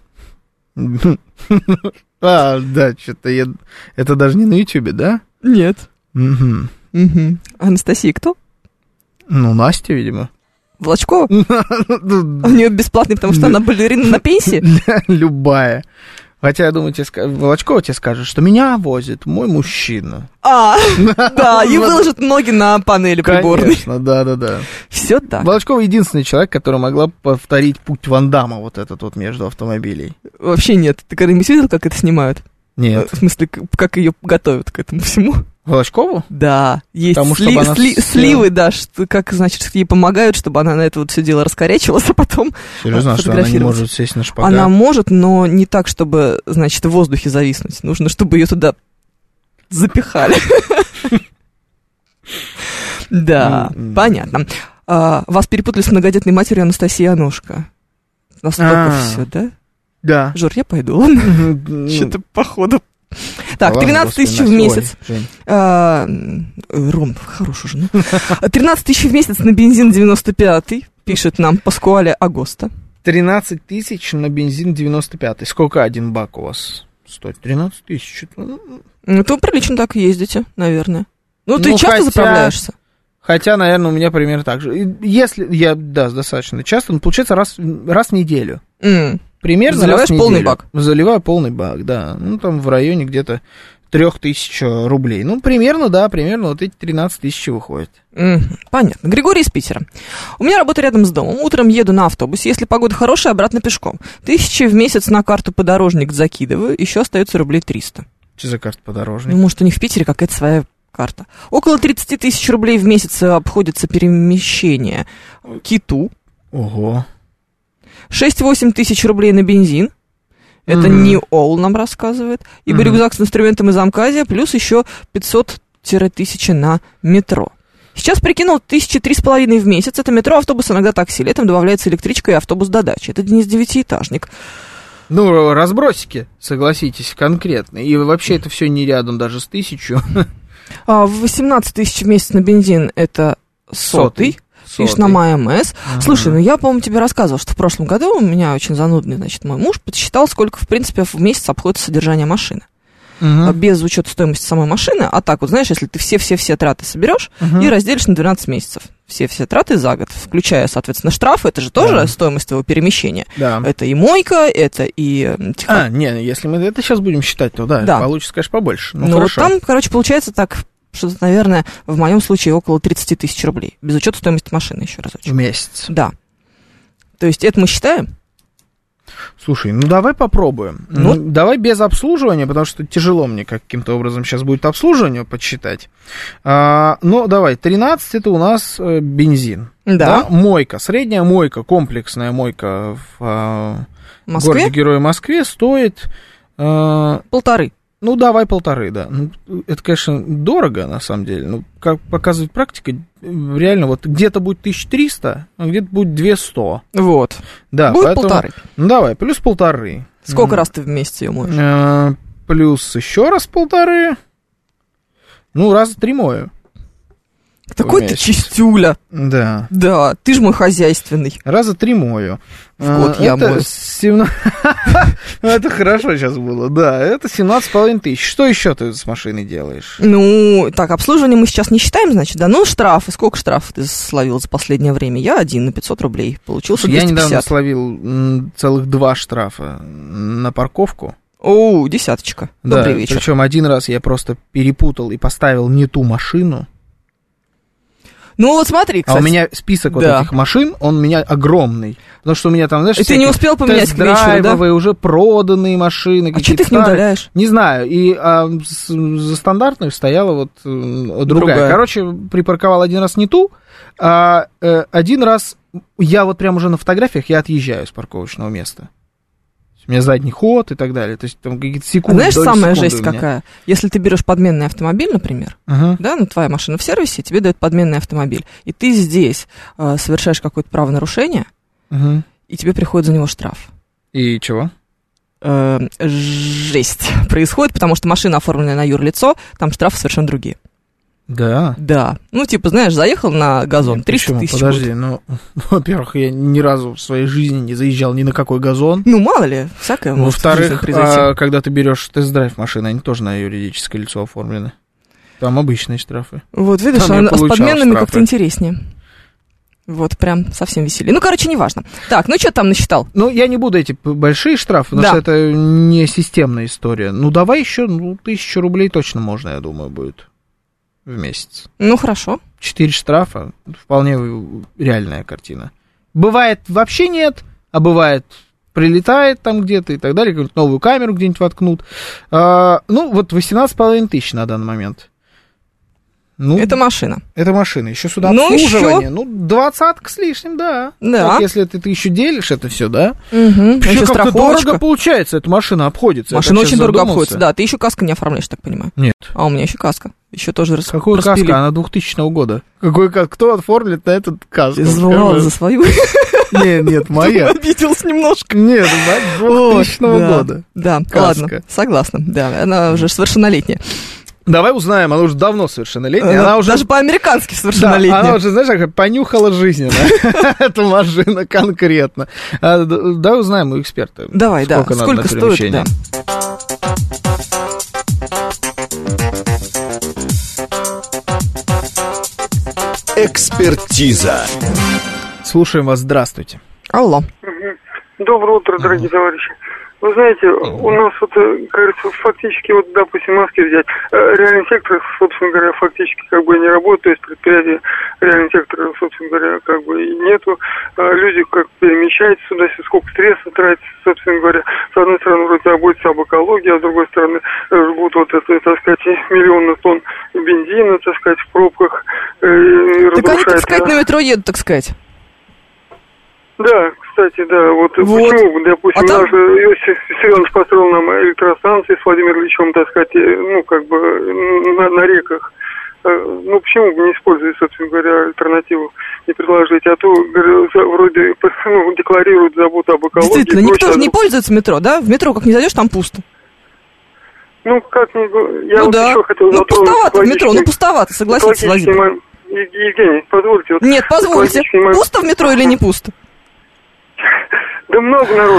А, да, что-то я... Это даже не на Ютьюбе, да? Нет. Угу. Угу. Анастасия кто? Ну, Настя, видимо. Волочкова? У нее бесплатный, потому что она балерина на пенсии? Любая. Хотя, я думаю, тебе ск... Волочкова тебе скажет, что меня возит мой мужчина. А, да, и выложит ноги на панели приборной. Конечно, да-да-да. Все так. Волочкова единственный человек, который могла повторить путь Ван Дамма, вот этот вот между автомобилей. Вообще нет. Ты когда-нибудь видел, как это снимают? Нет. В смысле, как ее готовят к этому всему? Волочкову? Да. Есть Потому, сли- она сли- сливы, да, что, как, значит, ей помогают, чтобы она на это вот все дело раскорячилась, а потом Серьезно, что она не может сесть на шпагат? Она может, но не так, чтобы, значит, в воздухе зависнуть. Нужно, чтобы ее туда запихали. Да, понятно. Вас перепутали с многодетной матерью Анастасией Аношко. Настолько все, да? Да. Жор, я пойду, ладно? Что-то походу. Так, тринадцать тысяч в месяц. А, Ром, хорошую жену. тринадцать тысяч в месяц на бензин девяносто пятый, пишет нам Паскуале Агоста. тринадцать тысяч на бензин девяносто пятый. Сколько один бак у вас стоит? тринадцать тысяч. Ну, то прилично так ездите, наверное. Ну, ты ну, часто хотя... заправляешься? Хотя, наверное, у меня примерно так же. Если я, да, достаточно часто, но получается раз, раз в неделю. Mm. Примерно Заливаешь раз в полный неделю. бак? Заливаю полный бак, да. Ну, там в районе где-то трех тысяч рублей. Ну, примерно, да, примерно вот эти тринадцать тысяч выходит. Mm, понятно. Григорий из Питера. У меня работа рядом с домом. Утром еду на автобусе. Если погода хорошая, обратно пешком. Тысячи в месяц на карту подорожник закидываю. Еще остается рублей триста. Что за карта подорожник? Ну, может, у них в Питере какая-то своя карта. Около тридцать тысяч рублей в месяц обходится перемещение Киту. Ого. шесть-восемь тысяч рублей на бензин. Это mm-hmm. не Ол нам рассказывает. Ибо mm-hmm. рюкзак с инструментом из Амкадия, плюс еще пятьсот-тысячи на метро. Сейчас прикинул тысячи три с половиной в месяц. Это метро, автобус, иногда такси. Летом добавляется электричка и автобус до дачи. Это Денис девятиэтажник. Ну, разбросики, согласитесь, конкретно. И вообще это все не рядом даже с тысячу. А, восемнадцать тысяч в месяц на бензин это сотый. Пишешь на МайМС. Ага. Слушай, ну я, по-моему, тебе рассказывал, что в прошлом году у меня очень занудный, значит, мой муж подсчитал, сколько, в принципе, в месяц обходится содержание машины. Угу. Без учета стоимости самой машины. А так вот, знаешь, если ты все-все-все траты соберешь угу. и разделишь на двенадцать месяцев. Все-все траты за год, включая, соответственно, штрафы, это же тоже да. стоимость твоего перемещения. Да. Это и мойка, это и... А, не, если мы это сейчас будем считать, то да, да. получится, конечно, побольше. Ну, ну хорошо. Вот там, короче, получается так... Что-то, наверное, в моем случае около тридцать тысяч рублей. Без учета стоимости машины еще разочек. В месяц? Да. То есть это мы считаем? Слушай, ну давай попробуем. Ну, ну давай без обслуживания, потому что тяжело мне каким-то образом сейчас будет обслуживание подсчитать. А, ну, давай, тринадцать это у нас э, бензин. Да. да. Мойка, средняя мойка, комплексная мойка в э, городе-герое Москве стоит... Э, Полторы. Ну, давай полторы, да. Ну, это, конечно, дорого, на самом деле. Ну, как показывает практика, реально, вот где-то будет тысяча триста, а где-то будет две тысячи сто. Вот. Да, будет поэтому... полторы. Ну, давай, плюс полторы. Сколько mm. раз ты в месяц ее моешь? А, плюс еще раз полторы. Ну, раза три мою. Такой ты чистюля. Да. Да, ты же мой хозяйственный. Раза три мою. В год я мою. Это хорошо сейчас было, да. Это семнадцать с половиной тысяч. Что еще ты с машиной делаешь? Ну, так, обслуживание мы сейчас не считаем, значит, да? Ну, штрафы. Сколько штрафов ты словил за последнее время? Я один на пятьсот рублей. Получился двести пятьдесят. Я недавно словил целых два штрафа на парковку. О, десяточка. Добрый вечер. Причем один раз я просто перепутал и поставил не ту машину. Ну вот смотри, кстати. А у меня список да. вот этих машин, он у меня огромный. Потому что у меня там, знаешь, и ты не успел поменять к вечеру, да? уже проданные машины. А что ты их не удаляешь? Не знаю. И а, с, за стандартную стояла вот другая. другая. Короче, припарковал один раз не ту, а э, один раз я вот прям уже на фотографиях я отъезжаю с парковочного места. У меня задний ход и так далее. То есть там какие-то секунды. Знаешь, самая жесть какая? Если ты берешь подменный автомобиль, например, uh-huh. да, ну твоя машина в сервисе, тебе дают подменный автомобиль, и ты здесь э, совершаешь какое-то правонарушение, uh-huh. и тебе приходит за него штраф. И чего? Э, жесть происходит, потому что машина, оформленная на юрлицо, там штрафы совершенно другие. Да? Да. Ну, типа, знаешь, заехал на газон, триста тысяч. Подожди, ну, во-первых, я ни разу в своей жизни не заезжал ни на какой газон. Ну, мало ли, всякое ну, может во-вторых, а, когда ты берешь тест-драйв машины, они тоже на юридическое лицо оформлены. Там обычные штрафы. Вот, видишь, а с подменными штрафы. Как-то интереснее. Вот, прям совсем веселее. Ну, короче, неважно. Так, ну, что там насчитал? Ну, я не буду эти большие штрафы, потому да. что это не системная история. Ну, давай еще, ну, тысячу рублей точно можно, я думаю, будет. В месяц. Ну, хорошо. Четыре штрафа, вполне реальная картина. Бывает вообще нет, а бывает прилетает там где-то и так далее, какую-то новую камеру где-нибудь воткнут. А, ну, вот восемнадцать с половиной тысяч на данный момент. Ну, это машина. Это машина. Еще сюда ну, обслуживание. Еще... Ну, двадцатка с лишним, да. Да. Вот если ты, ты еще делишь это все, да? Угу. Еще как-то дорого получается, эта машина обходится. Машина очень дорого обходится, да. Ты еще каско не оформляешь, так понимаю? Нет. А у меня еще каска. Еще тоже рас... Какую распили. каску? Она двухтысячного года. Какой каску? Кто оформит на этот каску? Ты звал за свою? Нет, нет, моя. Ты обиделась немножко. Нет, двухтысячного года. Да, ладно, согласна. Да, она уже совершеннолетняя. Давай узнаем, она уже давно совершеннолетняя. Она уже... Даже по-американски совершеннолетняя. Да, она уже, знаешь, как понюхала жизнь, эта машина конкретно. Давай узнаем у эксперта. Давай, да. Сколько стоит, да. Экспертиза. Слушаем вас, здравствуйте. Алло. Доброе утро, дорогие товарищи. Вы знаете, у нас вот, кажется, фактически, вот, допустим, в Москве взять, реальный сектор, собственно говоря, фактически как бы не работает, то есть предприятий реального сектора, собственно говоря, как бы и нету. Люди как перемещаются сюда, сколько стресса тратится, собственно говоря. С одной стороны, вроде заботятся об экологии, а с другой стороны, жгут вот это, так сказать, миллионы тонн бензина, так сказать, в пробках. Так они, так сказать, на метро едут, так сказать. Да, кстати, да, вот, вот. Почему, допустим, а там... наш Иосиф Виссарионович построил нам электростанции с Владимиром Ильичем, так сказать, ну, как бы на, на реках. Ну, почему бы не использовать, собственно говоря, альтернативу, не предложить, а то вроде ну, декларируют заботу об экологии. Действительно, никто же не пользуется метро, да? В метро как не зайдешь, там пусто. Ну, как не... Я ну, вот да. еще хотел... Ну, пустовато в метро, ну, пустовато, согласитесь, Владимир. Евгений, позвольте. Вот Нет, позвольте. Пусто в метро или не пусто? Да много народу,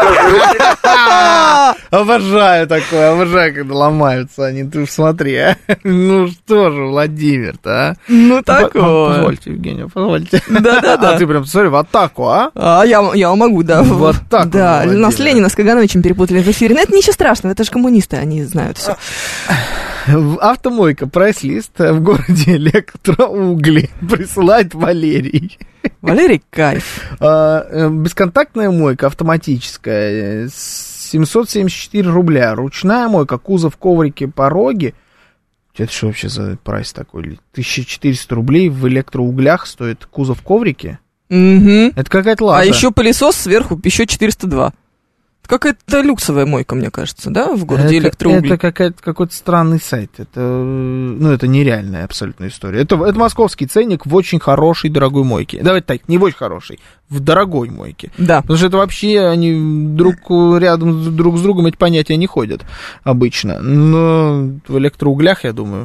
конечно. Обожаю такое, обожаю, когда ломаются они. Ты смотри, а. Ну что же, Владимир-то, а? Ну такое. Позвольте, Евгений, позвольте. Да-да-да. А ты прям, смотри, в атаку, а? А, я, я могу, да. Вот так. Да, нас Ленина с Кагановичем перепутали в эфире. Но это ничего страшного, это же коммунисты, они знают все. Автомойка, прайс-лист в городе Электроугли присылает Валерий. Валерий, кайф. А, бесконтактная мойка автоматическая, семьсот семьдесят четыре рубля. Ручная мойка, кузов, коврики, пороги. Это что вообще за прайс такой? тысяча четыреста рублей в электроуглях стоит кузов, коврики? Угу. Это какая-то лажа. А еще пылесос сверху, еще четыреста два. Какая-то люксовая мойка, мне кажется, да, в городе это, Электроугли? Это какая-то, какой-то странный сайт. Это, ну, это нереальная абсолютная история. Это, это московский ценник в очень хорошей, дорогой мойке. Давайте так, не в очень хорошей, в дорогой мойке. Да. Потому что это вообще, они друг рядом друг с другом эти понятия не ходят обычно. Но в электроуглях, я думаю,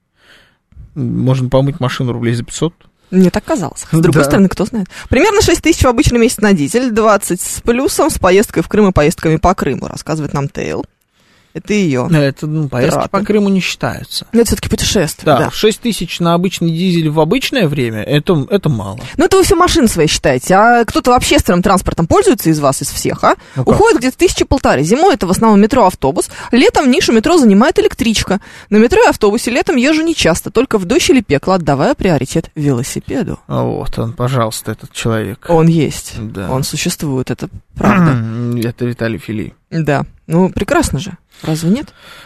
можно помыть машину рублей за пятьсот. Мне так казалось. С другой да. стороны, кто знает. Примерно шесть тысяч в обычный месяц на дизель, двадцать с плюсом, с поездкой в Крым и поездками по Крыму, рассказывает нам Тейл. Это ее. Это, ну, поездки траты. По Крыму не считаются. Но это все-таки путешествие. Да, да. шесть тысяч на обычный дизель в обычное время, это, это мало. Ну, это вы все машины свои считаете. А кто-то общественным транспортом пользуется из вас, из всех, а? Ну, уходит где-то тысячи полторы. Зимой это в основном метро, автобус. Летом нишу метро занимает электричка. На метро и автобусе летом езжу нечасто, только в дождь или пекло, отдавая приоритет велосипеду. Вот он, пожалуйста, этот человек. Он есть. Да. Он существует, это правда. Это Виталий Филипп. Да. Ну, прекрасно же. Разве нет?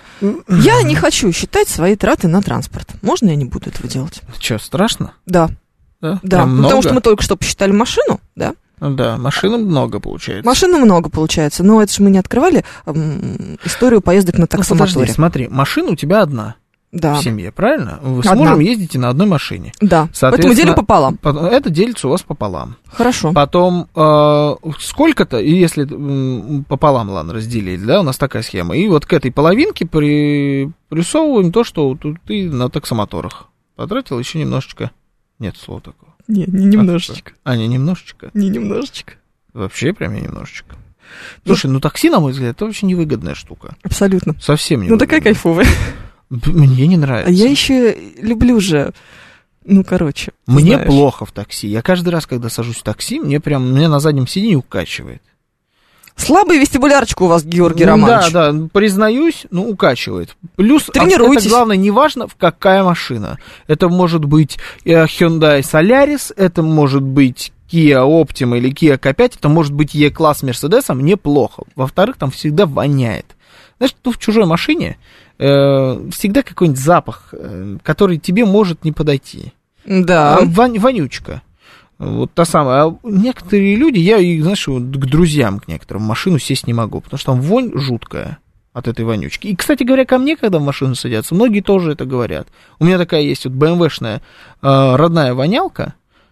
Я не хочу считать свои траты на транспорт. Можно я не буду этого делать? Что, страшно? Да. Да? Да. Ну, потому что мы только что посчитали машину, да? Да, машин много получается. Машин много получается, но это же мы не открывали м- историю поездок на таксомоторе. Ну, подожди, смотри, машина у тебя одна. Да. В семье, правильно? Вы одна. С мужем ездите на одной машине. Да, поэтому делим пополам. Это делится у вас пополам. Хорошо. Потом э, сколько-то, и если э, пополам, ладно, разделили, да, у нас такая схема, и вот к этой половинке при, присовываем то, что ты на таксомоторах потратил еще немножечко. Нет слова такого. Не, не немножечко. А, не немножечко? Не немножечко. Вообще прям не немножечко. Слушай, ну такси, на мой взгляд, это очень невыгодная штука. Абсолютно. Совсем не. Ну такая кайфовая. Мне не нравится. А я еще люблю же, ну, короче. Мне знаешь. плохо в такси. Я каждый раз, когда сажусь в такси, мне прям, меня на заднем сиденье укачивает. Слабый вестибулярчик у вас, Георгий Романович. Да, да, признаюсь, ну, укачивает. Плюс, тренируйтесь. Это главное, неважно, какая машина. Это может быть Hyundai Solaris, это может быть Kia Optima или Kia кей пять, это может быть E-класс Mercedes, мне плохо. Во-вторых, там всегда воняет. Знаешь, тут в чужой машине э, всегда какой-нибудь запах, э, который тебе может не подойти. Да. А, вон, вонючка. Вот та самая. А некоторые люди, я, знаешь, вот к друзьям к некоторым в машину сесть не могу, потому что там вонь жуткая от этой вонючки. И, кстати говоря, ко мне, когда в машину садятся, многие тоже это говорят. У меня такая есть вот бэ эм вэ-шная э, родная вонялка.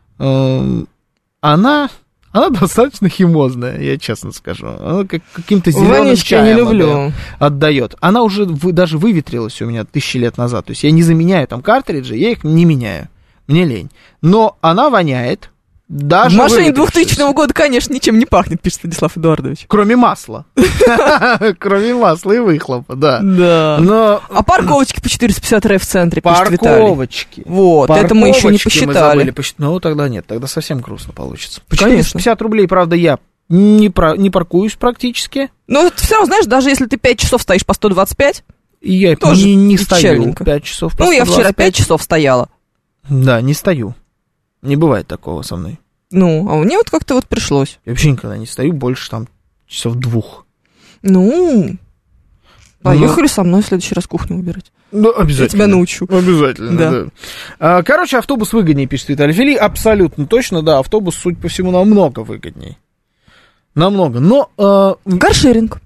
Э, она... Она достаточно химозная, я честно скажу. Она как, каким-то зеленым чаем не люблю. Отдает. Она уже вы, даже выветрилась у меня тысячи лет назад. То есть я не заменяю там картриджи, я их не меняю. Мне лень. Но она воняет. Даже в машине двухтысячного года, конечно, ничем не пахнет, пишет Владислав Эдуардович. Кроме масла. Кроме масла и выхлопа, да. Да. Но... А парковочки по четыреста пятьдесят рэ в центре, пишет Виталий. Парковочки. Вот, это мы еще не посчитали. Ну, тогда нет, тогда совсем грустно получится. По Конечно. четыреста пятьдесят рублей, правда, я не, про, не паркуюсь практически. Ну, ты все равно, знаешь, даже если ты пять часов стоишь по сто двадцать пять, И я тоже не, не стою печальненько. пять часов по Ну, я сто двадцать вчера пять. пять часов стояла. Да, не стою. Не бывает такого со мной. Ну, а мне вот как-то вот пришлось. Я вообще никогда не стою больше там часов двух. Ну, поехали со мной в следующий раз кухню выбирать. Ну, Я обязательно. тебя научу. Обязательно, Да. да. А, короче, автобус выгоднее, пишет Виталий Фили. Абсолютно точно, да, автобус, судя по всему, намного выгодней. Намного. Но э, Каршеринг.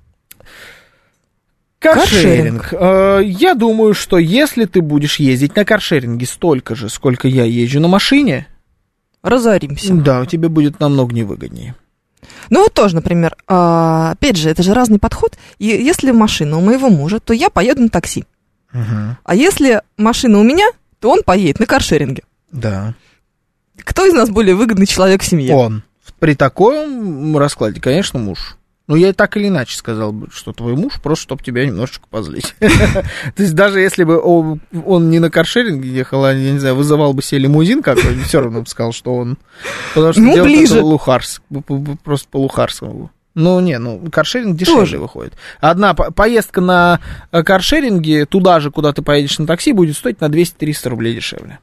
каршеринг. Э, я думаю, что если ты будешь ездить на каршеринге столько же, сколько я езжу на машине, Разоримся. да, тебе будет намного невыгоднее. Ну вот тоже, например, а, опять же, это же разный подход. И если машина у моего мужа, то я поеду на такси. Угу. А если машина у меня, то он поедет на каршеринге. Да. Кто из нас более выгодный человек в семье? Он. При таком раскладе, конечно, муж. Ну, я и так или иначе сказал бы, что твой муж, просто чтобы тебя немножечко позлить. То есть даже если бы он не на каршеринге ехал, а, я не знаю, вызывал бы себе лимузин какой-нибудь, все равно бы сказал, что он... Потому что Ну, делает ближе. это лухарс, просто по-лухарскому. Ну, не, ну, каршеринг дешевле Тоже. выходит. Одна по- поездка на э, каршеринге, туда же, куда ты поедешь на такси, будет стоить на двести-триста рублей дешевле.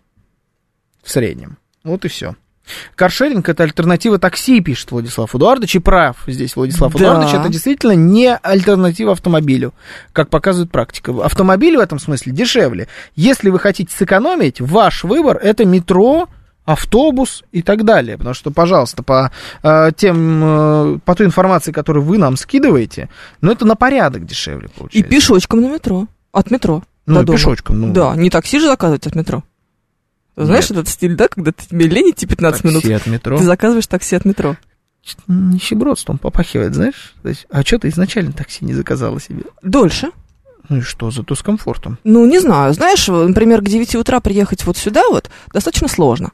В среднем. Вот и все. Каршеринг — это альтернатива такси, пишет Владислав Эдуардович, и прав здесь Владислав Да. Эдуардович, это действительно не альтернатива автомобилю, как показывает практика. Автомобиль в этом смысле дешевле. Если вы хотите сэкономить, ваш выбор — это метро, автобус и так далее, потому что, пожалуйста, по, э, тем, э, по той информации, которую вы нам скидываете, ну, это на порядок дешевле И получается. пешочком на метро. От метро. Ну, до дома. пешочком, ну. Да, не такси же заказывать от метро. Знаешь, этот стиль, да, когда ты, тебе лень идти пятнадцать минут, Такси от метро. ты заказываешь такси от метро. Нищебродством попахивает, знаешь? То есть, а что ты изначально такси не заказала себе? Дольше. Ну и что, зато с комфортом. Ну, не знаю. Знаешь, например, к девяти утра приехать вот сюда вот достаточно сложно.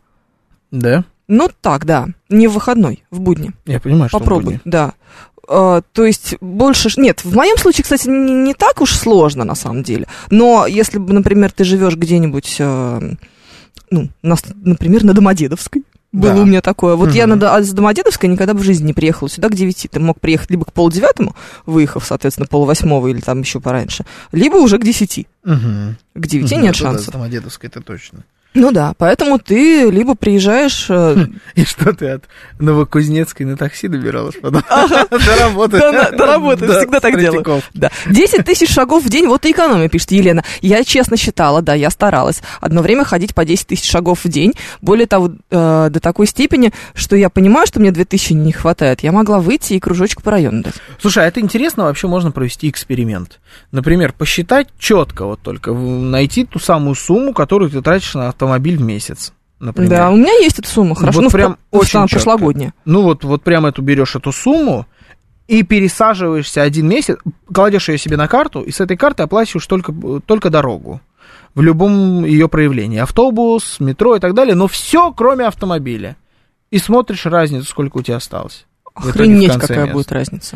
Да? Ну, так, да. Не в выходной, в будни. Я понимаю, что Попробуй, будет. да. А, то есть больше... ш- Нет, в моем случае, кстати, не, не так уж сложно, на самом деле. Но если бы, например, ты живешь где-нибудь, э, ну, на с- например, на Домодедовской. Было Да. у меня такое. Вот Мгм. я на, До- а с Домодедовской никогда в жизни не приехала сюда к девяти. Ты мог приехать либо к полдевятому, выехав, соответственно, полвосьмого или там еще пораньше, либо уже к десяти. Угу. К девяти нет шансов. Домодедовская, это точно. Ну да, поэтому ты либо приезжаешь... э, И что ты от Новокузнецкой на такси добиралась потом? До работы. До на- до работы, Да, всегда так с делаю. Третьяков. Да. десять тысяч шагов в день, вот и экономия, пишет Елена. Я честно считала, да, я старалась. Одно время ходить по десять тысяч шагов в день. Более того, э, до такой степени, что я понимаю, что мне две тысячи не хватает. Я могла выйти и кружочек по району дать. Слушай, а это интересно, вообще можно провести эксперимент. Например, посчитать четко, вот только в- найти ту самую сумму, которую ты тратишь на автомобиль в месяц. Например. Да, у меня есть эта сумма, хорошо, Вот ну, прям в- очень она чётко. прошлогодняя. Ну вот, вот прям эту берешь эту сумму и пересаживаешься один месяц, кладешь ее себе на карту, и с этой карты оплачиваешь только, только дорогу. В любом ее проявлении. Автобус, метро и так далее, но все, кроме автомобиля. И смотришь разницу, сколько у тебя осталось. в итоге в Охренеть, конце какая месяца. будет разница.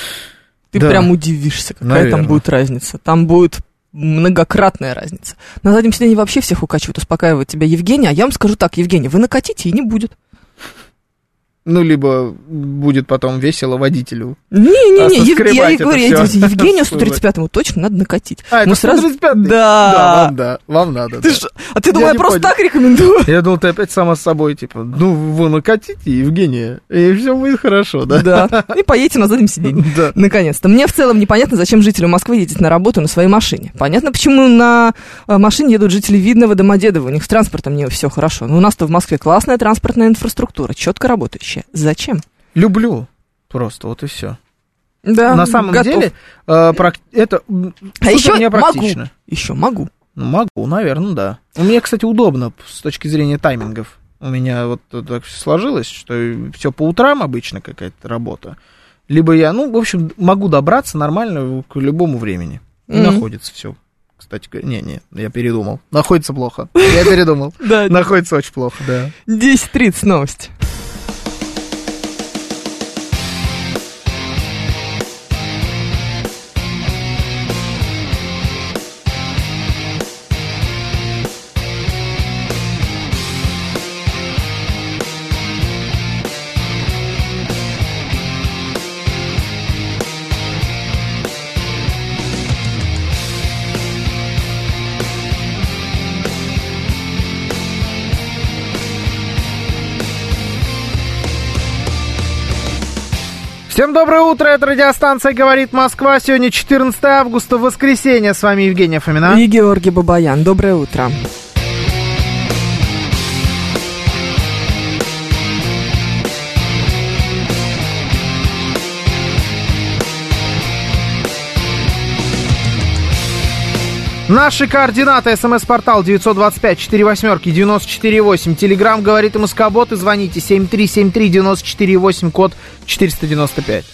Ты Да. прям удивишься, какая Наверно. там будет разница. Там будет многократная разница. На заднем сиденье вообще всех укачивают, успокаивает тебя Евгений. А я вам скажу так, Евгений, вы накатите, и не будет. Ну, либо будет потом весело водителю. Не-не-не, А Ев- я соскребать и это говорю, я всё. говорю, Евгению сто тридцать пятому точно надо накатить. А, это Мы сразу- сто тридцать пятый? Да. Да, вам, да, вам надо. Ты да. ж- А ты Я думаешь, не просто понял. так рекомендую? Я думал, ты опять сама с собой, типа, ну, вы накатите, Евгения, и все будет хорошо, да? Да, и поедете на заднем сиденье. Да. Наконец-то. Мне в целом непонятно, зачем жителю Москвы ездить на работу на своей машине. Понятно, почему на э, машине едут жители Видного, Домодедово. У них с транспортом не все хорошо. Но у нас-то в Москве классная транспортная инфраструктура, четко работающая. Зачем? Люблю просто, вот и все. Да, На самом готов. деле, э, прак- это м, А супер еще непрактично. могу. Еще могу. Ну, могу, наверное, да. У меня, кстати, удобно с точки зрения таймингов. У меня вот так всё сложилось, что все по утрам обычно какая-то работа. Либо я, ну, в общем, могу добраться нормально к любому времени. И Мгм. находится все. Кстати говоря, не-не, я передумал. Находится плохо. Я передумал. Да, Находится очень плохо, да. десять тридцать новости. Всем доброе утро, это радиостанция «Говорит Москва». Сегодня четырнадцатое августа, воскресенье. С вами Евгения Фомина. И Георгий Бабаян. Доброе утро. Наши координаты. СМС-портал девять два пять четыре восемь девять четыре восемь. Телеграм «Говорит МСК-бот» и звоните семь три семь три девять четыре восемь, код четыреста девяносто пять.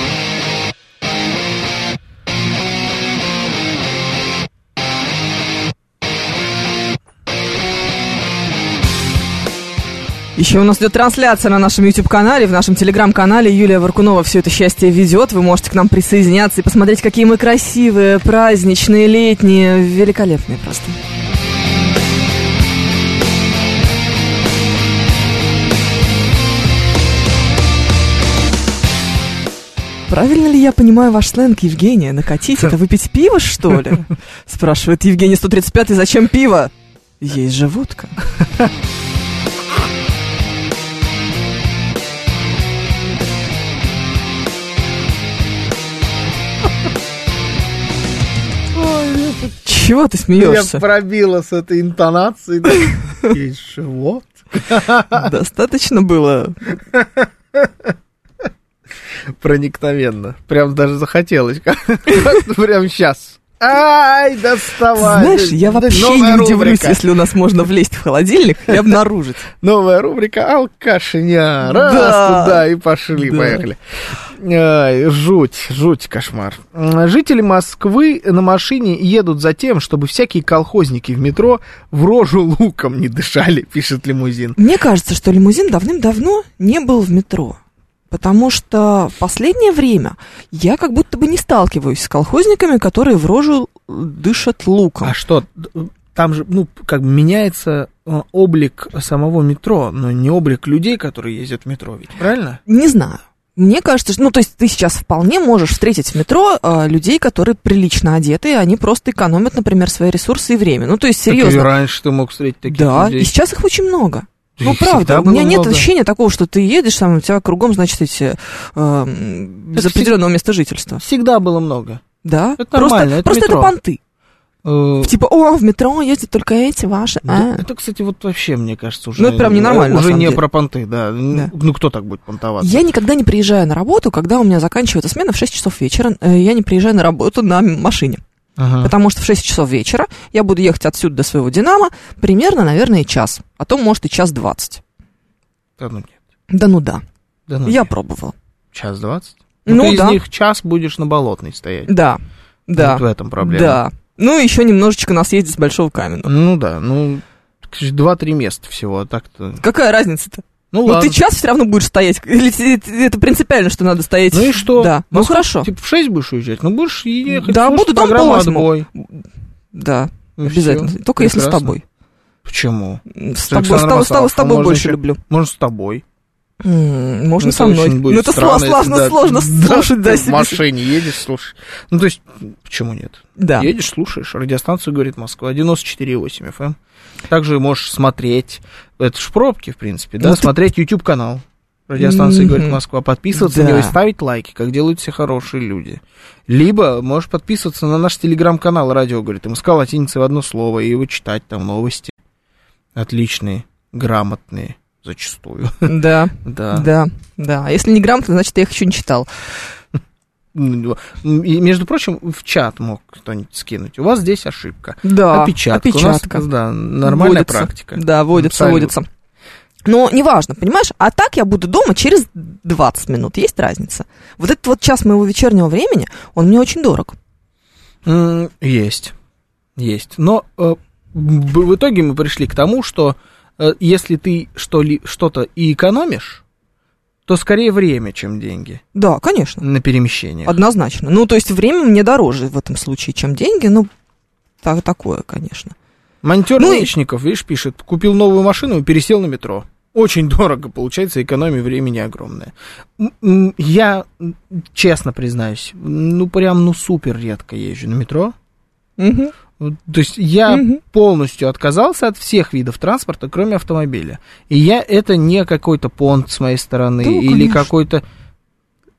Еще у нас идет трансляция на нашем YouTube-канале, в нашем Telegram-канале. Юлия Варкунова все это счастье ведет. Вы можете к нам присоединяться и посмотреть, какие мы красивые, праздничные, летние, великолепные просто. Правильно ли я понимаю ваш сленг, Евгения? Накатить это выпить пиво, что ли? Спрашивает Евгений сто тридцать пятый, зачем пиво? Есть же водка. Чего ты смеешься? Я пробила с этой интонацией. Есть живот. Достаточно было. Проникновенно. Прям даже захотелось. Прям сейчас. Ай, доставай. Знаешь, я вообще Новая не удивлюсь, рубрика. если у нас можно влезть в холодильник и обнаружить. Новая рубрика «Алкашня». Раз Да. туда и пошли, Да. поехали. Ай, жуть, жуть, кошмар. Жители Москвы на машине едут за тем, чтобы всякие колхозники в метро в рожу луком не дышали, пишет лимузин. Мне кажется, что лимузин давным-давно не был в метро. Потому что в последнее время я как будто бы не сталкиваюсь с колхозниками, которые в рожу дышат луком. А что, там же, ну, как бы меняется э, облик самого метро, но не облик людей, которые ездят в метро, ведь, правильно? Не знаю. Мне кажется, что, ну, то есть ты сейчас вполне можешь встретить в метро э, людей, которые прилично одеты, и они просто экономят, например, свои ресурсы и время. Ну, то есть, Так и серьезно. раньше ты мог встретить таких Да, людей. и сейчас их очень много. Да Ну, их правда, всегда у меня было нет много. ощущения такого, что ты едешь, там, у тебя кругом, значит, эти э, без Это определенного места жительства. Всегда было много. Да? Это просто нормально, это просто метро. это понты. Э, Типа, о, в метро ездят только эти ваши. да, а». это, кстати, вот вообще, мне кажется, уже... Ну, это прям ненормально, на Уже самом не деле. про понты, да. Да. Ну, кто так будет понтоваться? Я никогда не приезжаю на работу, когда у меня заканчивается смена в шесть часов вечера. э, Я не приезжаю на работу на машине. Ага. Потому что в шесть часов вечера я буду ехать отсюда до своего «Динамо» примерно, наверное, час. А то, может, и час двадцать. Да ну нет. Да ну да. Да ну Я нет. пробовала. Час двадцать? Ну, ты да. из них час будешь на Болотной стоять. Да. Да. Вот в этом проблема. Да. Ну, еще немножечко на съезде с Большого Каменного. Ну да, ну, два-три места всего, а так-то... Какая разница-то? Ну, Ну, ладно. ты час все равно будешь стоять. Или те- те- это принципиально, что надо стоять? Ну и что? Да. Ну, Во сколько? хорошо. Типа в шесть будешь уезжать? Ну, будешь ехать, Да, слушать буду дома программу по-восьмому. «Отбой». Да, И обязательно. всё. Только если с Прекрасно. тобой. Почему? С С тобой, с Александром тобой, с тобой, с Масаловым. тобой Можно больше еще- люблю. Может, с тобой. М, Можно Ну, со это мной. очень будет Ну, это странно, сложно, если, сложно, да, сложно да, слушать, да, ты в себе. машине едешь, слушаешь. Ну, то есть, почему нет? Да. Едешь, слушаешь. Радиостанцию «Говорит Москва», девяносто четыре и восемь эф эм. Также можешь смотреть, это ж в пробке, в принципе, да, Ну, ты- смотреть YouTube-канал радиостанции «Говорит Мгм. Москва», подписываться Да. на него и ставить лайки, как делают все хорошие люди. Либо можешь подписываться на наш телеграм-канал «Радио говорит МСК» латиницей в одно слово и его читать, там новости отличные, грамотные зачастую. Да, Да. да, да. А если не грамотно, значит, я их еще не читал. Ну, И, между прочим, в чат мог кто-нибудь скинуть. У вас здесь ошибка. Да, Опечатка. опечатка. У нас, да, нормальная Водится. практика. Да, водится, Абсолютно. водится. Но неважно, понимаешь? А так я буду дома через двадцать минут. Есть разница? Вот этот вот час моего вечернего времени, он мне очень дорог. М, Есть. Есть. Но э, б- в итоге мы пришли к тому, что э, если ты что-ли, что-то и экономишь, то скорее время, чем деньги Да, конечно. на перемещение. Однозначно. Ну, то есть время мне дороже в этом случае, чем деньги. Ну, так, такое, конечно. Монтер Ну и- Лычников, видишь, пишет, купил новую машину и пересел на метро. Очень дорого, получается, экономия времени огромная. М, м, Я, м, честно признаюсь, ну, прям, ну, супер редко езжу на метро. Мгм. Вот, То есть я Мгм. полностью отказался от всех видов транспорта, кроме автомобиля. И я, это не какой-то понт с моей стороны, Да, или конечно. какой-то...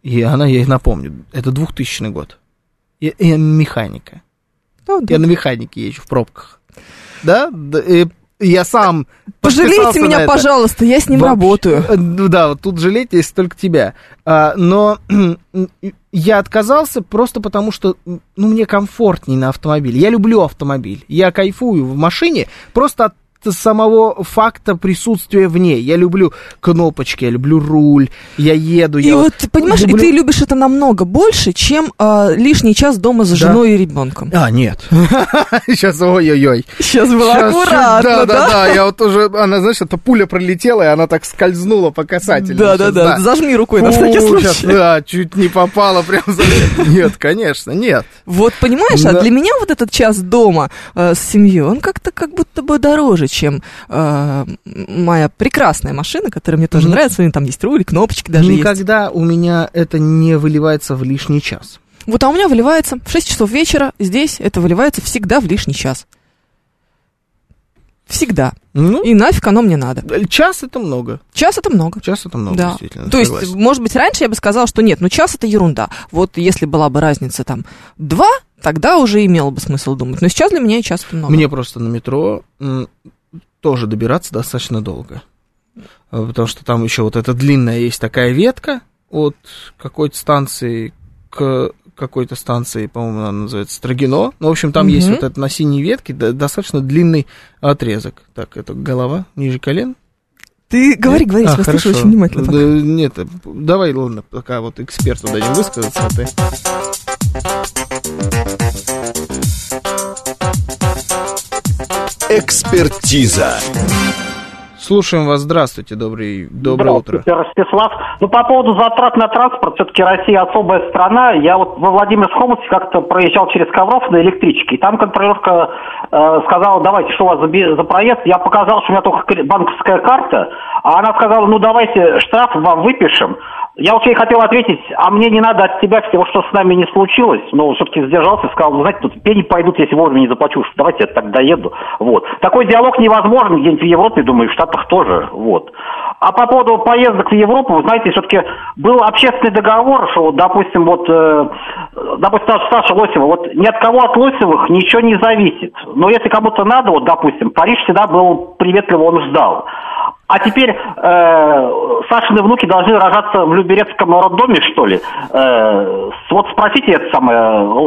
И она, я ей напомню, это двухтысячный год. Я, я механика. Ну, да. Я на механике езжу в пробках. Да? И я сам... Пожалейте меня, пожалуйста, я с ним Вообще, работаю. Ну да, вот тут жалеть, если только тебя. А, но я отказался просто потому, что ну, мне комфортнее на автомобиле. Я люблю автомобиль. Я кайфую в машине просто от самого факта присутствия в ней. Я люблю кнопочки, я люблю руль, я еду. И я вот, вот понимаешь, люблю... и ты любишь это намного больше, чем э, лишний час дома за да. женой и ребенком. А, нет. Сейчас, ой-ой-ой. Сейчас было Щас, аккуратно, да, да? Да, да, я вот уже, она, знаешь, эта пуля пролетела, и она так скользнула по касательной. Да, да, да, зажми рукой на всякий случай. Да, чуть не попала прям за... Нет, конечно, нет. Вот, понимаешь, а для меня вот этот час дома с семьей, он как-то как будто бы дороже, чем моя прекрасная машина, которая мне тоже нравится, там есть руль, кнопочки даже есть. Никогда у меня это не выливается в лишний час. Вот, а у меня выливается в шесть часов вечера, здесь это выливается всегда в лишний час. Всегда. Ну, и нафиг оно мне надо. Час это много. Час это много. Час это много, да. действительно. То согласен. есть, может быть, раньше я бы сказала, что нет, ну час это ерунда. Вот если была бы разница там два, тогда уже имело бы смысл думать. Но сейчас для меня и час это много. Мне просто на метро м, тоже добираться достаточно долго. Потому что там еще вот эта длинная есть такая ветка от какой-то станции к какой-то станции, по-моему, она называется Строгино. Ну, в общем, там mm-hmm. есть вот это на синей ветке достаточно длинный отрезок. Так, это голова ниже колен. Ты говори, говори, а, я слушаю очень внимательно. Да, нет, давай, ладно, пока вот эксперту дадим высказаться. А ты... Экспертиза. Слушаем вас. Здравствуйте. Добрый, доброе утро. Здравствуйте, Ростислав. Ну, по поводу затрат на транспорт, все-таки Россия особая страна. Я вот во Владимирской области как-то проезжал через Ковров на электричке, и там контролерка э, сказала, давайте, что у вас за, за проезд. Я показал, что у меня только банковская карта, а она сказала, ну, давайте штраф вам выпишем. Я вот ей хотел ответить, а мне не надо от тебя всего, что с нами не случилось. Но все-таки сдержался и сказал, ну, знаете, тут пени пойдут, если вовремя не заплачу. Давайте я так доеду. Вот. Такой диалог невозможен где-нибудь в Европе, думаю, в Штатах тоже. Вот. А по поводу поездок в Европу, вы знаете, все-таки был общественный договор, что, вот, допустим, вот, э, допустим, Саша Лосева, вот ни от кого от Лосевых ничего не зависит. Но если кому-то надо, вот, допустим, Париж всегда был приветливо, он ждал. А теперь э, Сашины внуки должны рожаться в Люберецком роддоме, что ли? Э, вот спросите это самое,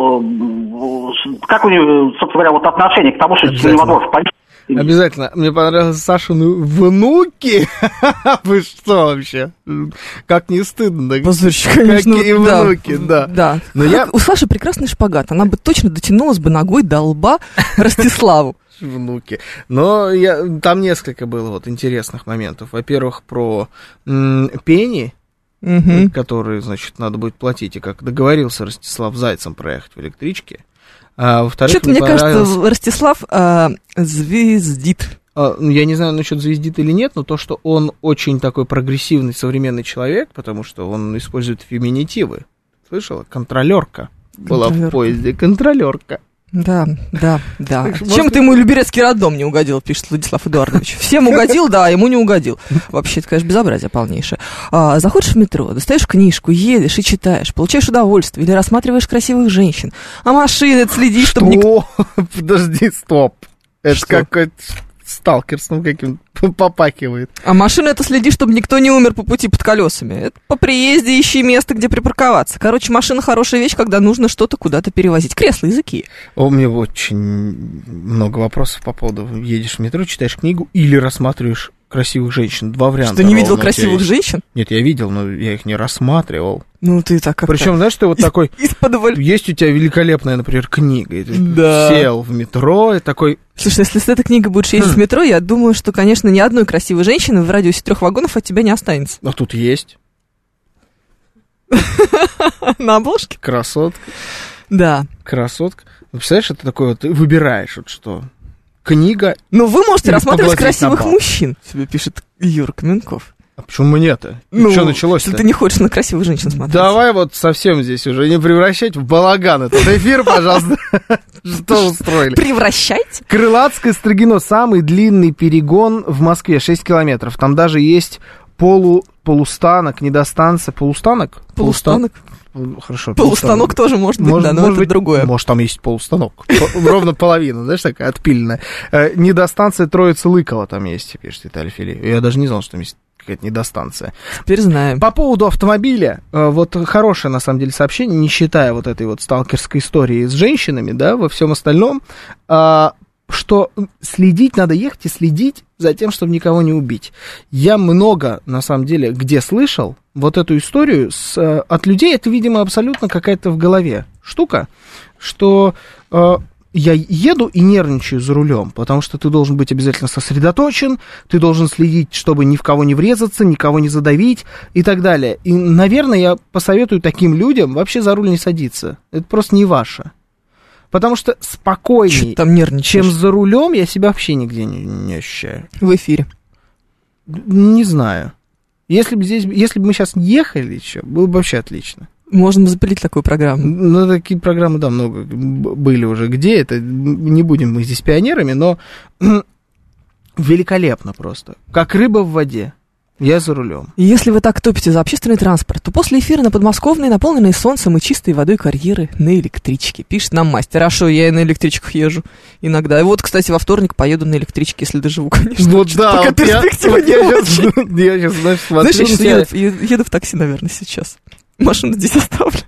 э, как у них, собственно говоря, вот отношение к тому, что невозможно в Париж. Обязательно. Мне понравилось Сашины внуки. Вы что вообще? Как не стыдно. Позорщик, конечно. Какие внуки, да. Да. Но я... У Саши прекрасный шпагат. Она бы точно дотянулась бы ногой до лба Ростиславу. Внуки. Но я, там несколько было вот интересных моментов. Во-первых, про м, пени, угу. которые, значит, надо будет платить. И как договорился Ростислав с Зайцем проехать в электричке. А, во-вторых, что-то, мне, мне кажется, Ростислав а, звездит. А, я не знаю, насчет звездит или нет, но то, что он очень такой прогрессивный современный человек, потому что он использует феминитивы. Слышала? Контролерка. Была в поезде. Контролерка. Да, да, да. Так, Чем можно... ты ему Люберецкий роддом не угодил, пишет Владислав Эдуардович. Всем угодил, да, ему не угодил. Вообще, это, конечно, безобразие полнейшее. А, заходишь в метро, достаешь книжку, едешь и читаешь, получаешь удовольствие или рассматриваешь красивых женщин. А машины следишь, чтобы... Что? Подожди, стоп. Это какой-то сталкерством каким-то попакивает. А машина это следи, чтобы никто не умер по пути под колесами. Это по приезде ищи место, где припарковаться. Короче, машина хорошая вещь, когда нужно что-то куда-то перевозить. Кресла, языки. У меня очень много вопросов по поводу. Едешь в метро, читаешь книгу или рассматриваешь красивых женщин. Два варианта. Что, не видел красивых женщин? Нет, я видел, но я их не рассматривал. Ну, ты так как-то... Причем, знаешь, ты вот такой... Из-под... Есть у тебя великолепная, например, книга. И ты да. сел в метро и такой... Слушай, если эта книга будет ездить в метро, я думаю, что, конечно, ни одной красивой женщины в радиусе трех вагонов от тебя не останется. А тут есть. На обложке? Красотка. Да. Красотка. Представляешь, это такое вот, ты выбираешь вот что... Книга. Ну, вы можете рассматривать красивых мужчин, тебе пишет Юра Каменков. А почему нет-то? Ну, что началось-то? Если ты не хочешь на красивых женщин смотреть. Давай вот совсем здесь уже не превращать в балаган этот эфир, пожалуйста. Что устроили? Превращайте? Крылатское Строгино, самый длинный перегон в Москве, шесть километров. Там даже есть полу, полустанок, недостанция, полустанок? Полустанок? Хорошо. Полустанок тоже может быть, может, да, но может это быть, другое. Может, там есть полустанок. Ровно половина, знаешь, такая отпиленная. Недостанция Троицы-Лыкова там есть, пишет Виталий Филипп. Я даже не знал, что там есть какая-то недостанция. Теперь знаем. По поводу автомобиля, вот хорошее, на самом деле, сообщение, не считая вот этой вот сталкерской истории с женщинами, да, во всем остальном, что следить, надо ехать и следить за тем, чтобы никого не убить. Я много, на самом деле, где слышал вот эту историю с, от людей, это, видимо, абсолютно какая-то в голове штука, что э, я еду и нервничаю за рулем, потому что ты должен быть обязательно сосредоточен, ты должен следить, чтобы ни в кого не врезаться, никого не задавить и так далее. И, наверное, я посоветую таким людям вообще за руль не садиться. Это просто не ваше. Потому что спокойнее, там нервничаешь, чем за рулем, я себя вообще нигде не, не ощущаю. В эфире. Не знаю. Если бы здесь, если бы мы сейчас ехали еще, было бы вообще отлично. Можно запилить такую программу. Ну, такие программы, да, много были уже. Где это? Не будем мы здесь пионерами, но великолепно просто. Как рыба в воде. Я за рулем. И если вы так топите за общественный транспорт, то после эфира на подмосковной, наполненной солнцем и чистой водой карьеры на электричке. Пишет нам мастер. А что, я и на электричках езжу иногда. И вот, кстати, во вторник поеду на электричке, если доживу, конечно. Вот да, пока перспектива не очень. Я сейчас, знаешь, смотрю. Знаешь, я сейчас еду, еду в такси, наверное, сейчас. Машину здесь оставлю.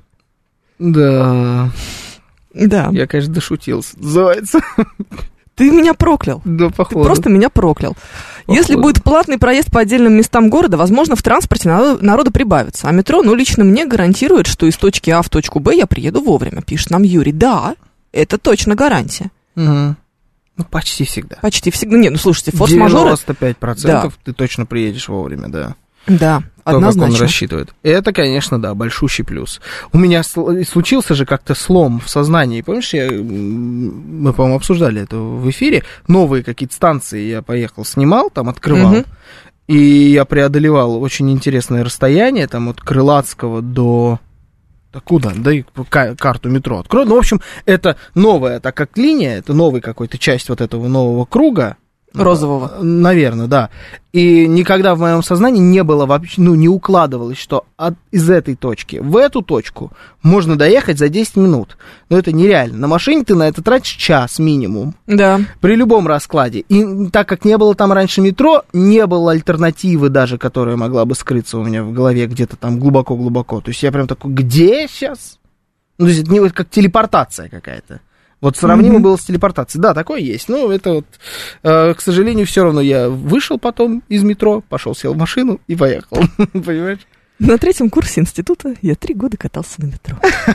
Да. Да. Я, конечно, дошутился. Называется. Ты меня проклял. Да, походу. Ты просто меня проклял. Походу. Если будет платный проезд по отдельным местам города, возможно, в транспорте народу, народу прибавится. А метро, ну, лично мне гарантирует, что из точки А в точку Б я приеду вовремя, пишет нам Юрий. Да, это точно гарантия. Угу. Ну, почти всегда. Почти всегда. Не, ну, слушайте, форс-мажоры... девяносто пять процентов да. ты точно приедешь вовремя, да. Да, то, однозначно. как он рассчитывает. Это, конечно, да, большущий плюс. У меня случился же как-то слом в сознании. Помнишь, я, мы, по-моему, обсуждали это в эфире. Новые какие-то станции я поехал, снимал, там открывал. Угу. И я преодолевал очень интересное расстояние, там от Крылатского до... Да куда? Да и карту метро открою. Ну, в общем, это новая, так как линия, это новая какая-то часть вот этого нового круга. Розового. Наверное, да. И никогда в моем сознании не было вообще, ну, не укладывалось, что от, из этой точки в эту точку можно доехать за десять минут. Но это нереально. На машине ты на это тратишь час минимум. Да. При любом раскладе. И так как не было там раньше метро, не было альтернативы даже, которая могла бы скрыться у меня в голове где-то там глубоко-глубоко. То есть я прям такой, где сейчас? Ну, то есть это не вот как телепортация какая-то. Вот сравнимо mm-hmm. было с телепортацией. Да, такое есть. Но это вот, э, к сожалению, все равно я вышел потом из метро, пошел, сел в машину и поехал. Понимаешь? На третьем курсе института я три года катался на метро.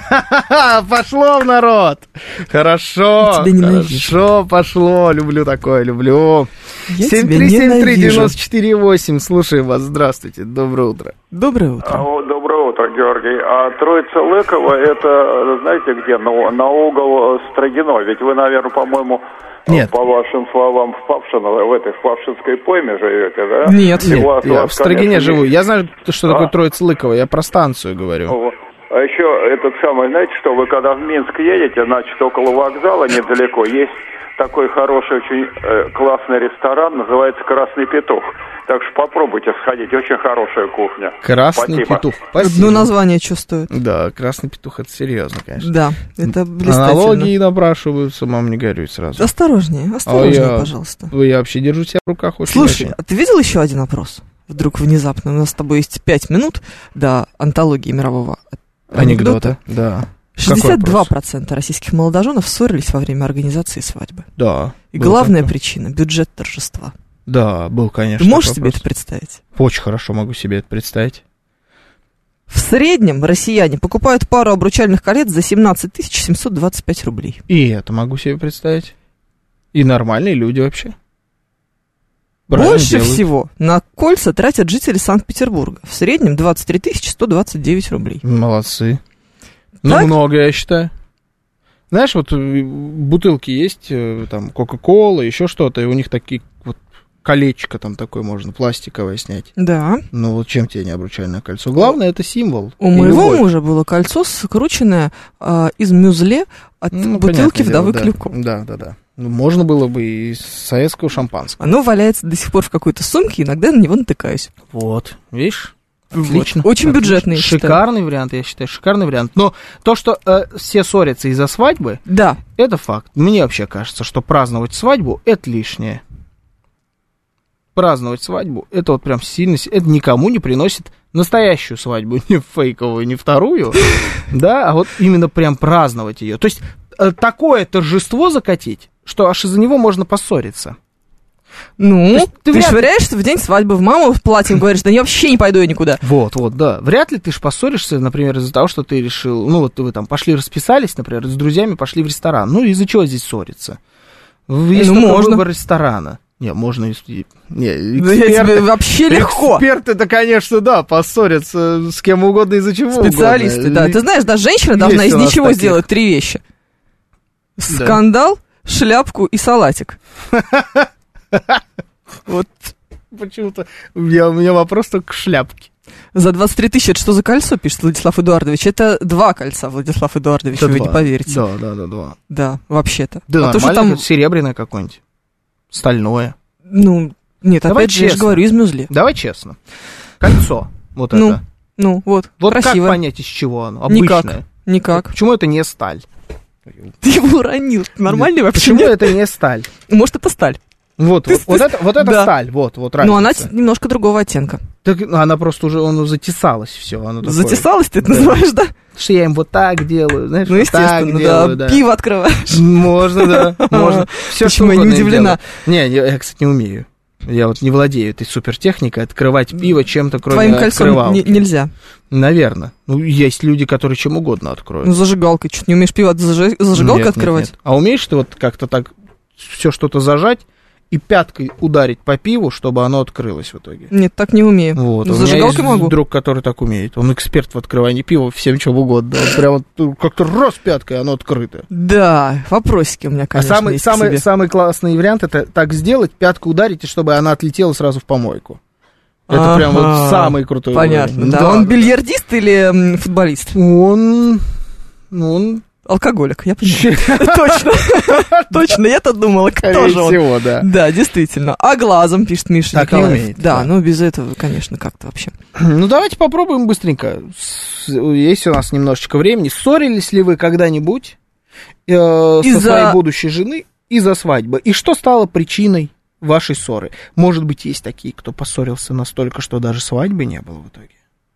Пошло в народ! Хорошо, хорошо пошло. Люблю такое, люблю. семь три семь три девяносто четыре восемь. Слушаем вас. Здравствуйте. Доброе утро. Доброе утро. Доброе утро, Георгий. А Троица-Лыкова, это, знаете где, на, на угол Строгино. Ведь вы, наверное, по-моему... Нет. По вашим словам, в Павшино, в этой в Павшинской пойме живете, да? Нет, нет, вас, я вас, в Строгине конечно, живу. Я знаю, что а? такое Троица-Лыкова, я про станцию говорю. А еще этот самый, знаете, что вы когда в Минск едете, значит, около вокзала недалеко, есть такой хороший, очень э, классный ресторан, называется «Красный петух». Так что попробуйте сходить, очень хорошая кухня. Красный Спасибо. петух. Спасибо. Ну, название что стоит? Да, красный петух, это серьезно, конечно. Да, это блистательно. Аналогии напрашиваются, мам, не горюй сразу. Осторожнее, осторожнее, а я, пожалуйста. Я вообще держу себя в руках очень. Слушай, очень. А ты видел еще один опрос? Вдруг внезапно. У нас с тобой есть пять минут до антологии мирового анекдота. Анекдота, да. шестьдесят два процента российских молодоженов ссорились во время организации свадьбы. Да. И главная такое. Причина – бюджет торжества. Да, был, конечно. Ты можешь себе это представить? Очень хорошо могу себе это представить. В среднем россияне покупают пару обручальных колец за семнадцать тысяч семьсот двадцать пять рублей. И это могу себе представить. И нормальные люди вообще. Правильно Больше делают. всего на кольца тратят жители Санкт-Петербурга. В среднем двадцать три тысячи сто двадцать девять рублей. Молодцы. Ну, так? много, я считаю. Знаешь, вот бутылки есть, там, Кока-Кола, еще что-то, и у них такие вот колечко там такое можно, пластиковое снять. Да. Ну, вот чем тебе не обручальное кольцо? Главное, это символ. У моего любовь. Мужа было кольцо, скрученное э, из мюзле от ну, бутылки вдовы дело, Клюков. Да, да, да. Ну, можно было бы и советского шампанского. Оно валяется до сих пор в какой-то сумке, иногда на него натыкаюсь. Вот, видишь? Отлично. Вот. Очень Отлично. бюджетный, я Шикарный считаю. вариант, я считаю, шикарный вариант. Но то, что э, все ссорятся из-за свадьбы, Да. это факт. Мне вообще кажется, что праздновать свадьбу – это лишнее. Праздновать свадьбу – это вот прям сильно... Это никому не приносит настоящую свадьбу, не фейковую, не вторую, да, а вот именно прям праздновать ее. То есть такое торжество закатить, что аж из-за него можно поссориться. Ну, есть ты ты, вряд ли- швыряешься в день свадьбы в маму в платье, говоришь, да я вообще не пойду я никуда. Вот, вот, да. Вряд ли ты ж поссоришься, например, из-за того, что ты решил, ну, вот вы там пошли расписались, например, с друзьями пошли в ресторан. Ну, из-за чего здесь ссориться? Есть Ну, только можно. выбор ресторана. Не, можно... и- Не, Да я эксперты, тебе вообще легко. эксперты-то, конечно, да, поссорятся с кем угодно из-за чего Специалисты, угодно. да. Ты знаешь, даже женщина Есть должна из у нас ничего таких. сделать три вещи. Скандал, шляпку и салатик. Вот Почему-то у меня, у меня вопрос только к шляпке. за двадцать три тысячи, это что за кольцо, пишет Владислав Эдуардович? Это два кольца, Владислав Эдуардович, Это вы два. не поверите. Да, да, да, два. Да, вообще-то. Да, а то, что нормально, там, серебряное какое-нибудь, стальное. ну, нет, Давай опять же, я же честно. говорю, из мюзли. Давай честно. Кольцо, вот Ну, это. Ну, вот, Вот красиво. как понять, из чего оно? Никак. Обычное. Никак. Почему это не сталь? Ты его уронил. Нормальный вообще? Почему нет? это не сталь? Может, это сталь. Вот, Ты- вот, ты- вот это, вот это да. сталь, вот, вот Но разница. она т- немножко другого оттенка. Так, ну, она просто уже, он затесалась, все. Оно такое. Затесалась ты это Да. называешь, да? Что я им вот так делаю, знаешь, Ну, вот так естественно, делаю, да. да. Пиво открываешь. Можно, да, можно. Все, Почему я не удивлена? Не, я, я, кстати, не умею. Я вот не владею этой супертехникой, открывать пиво чем-то, кроме Твоим кольцом открывалки. не- нельзя. Наверное. Ну, есть люди, которые чем угодно откроют. Ну, зажигалкой. Что, не умеешь пиво от зажи- зажигалкой Нет, нет, открывать? нет. А умеешь ты вот как-то так все что-то зажать и пяткой ударить по пиву, чтобы оно открылось в итоге? Нет, так не умею. Вот. Ну, У меня зажигалкой есть могу. друг, который так умеет. Он эксперт в открывании пива всем чем угодно. Он прям вот как-то раз пяткой, оно открыто. Да, вопросики у меня, А конечно, самый, есть к самый, себе. самый классный вариант — это так сделать, пятку ударить, и чтобы она отлетела сразу в помойку. Это прям вот Ага, самый крутой понятно, уровень. да. Он бильярдист или м, футболист? Он... ну, он... Алкоголик, я понимаю. Точно, точно, я-то думала, кто Скорее же он. всего, да. Да, действительно. А глазом, пишет Миша Так не Николаев. умеет, Да, да. ну без этого, конечно, как-то вообще. Ну, давайте попробуем быстренько. С- Есть у нас немножечко времени. Ссорились ли вы когда-нибудь э, со Из-за- своей будущей жены из-за свадьбы? И что стало причиной вашей ссоры? Может быть, есть такие, кто поссорился настолько, что даже свадьбы не было в итоге?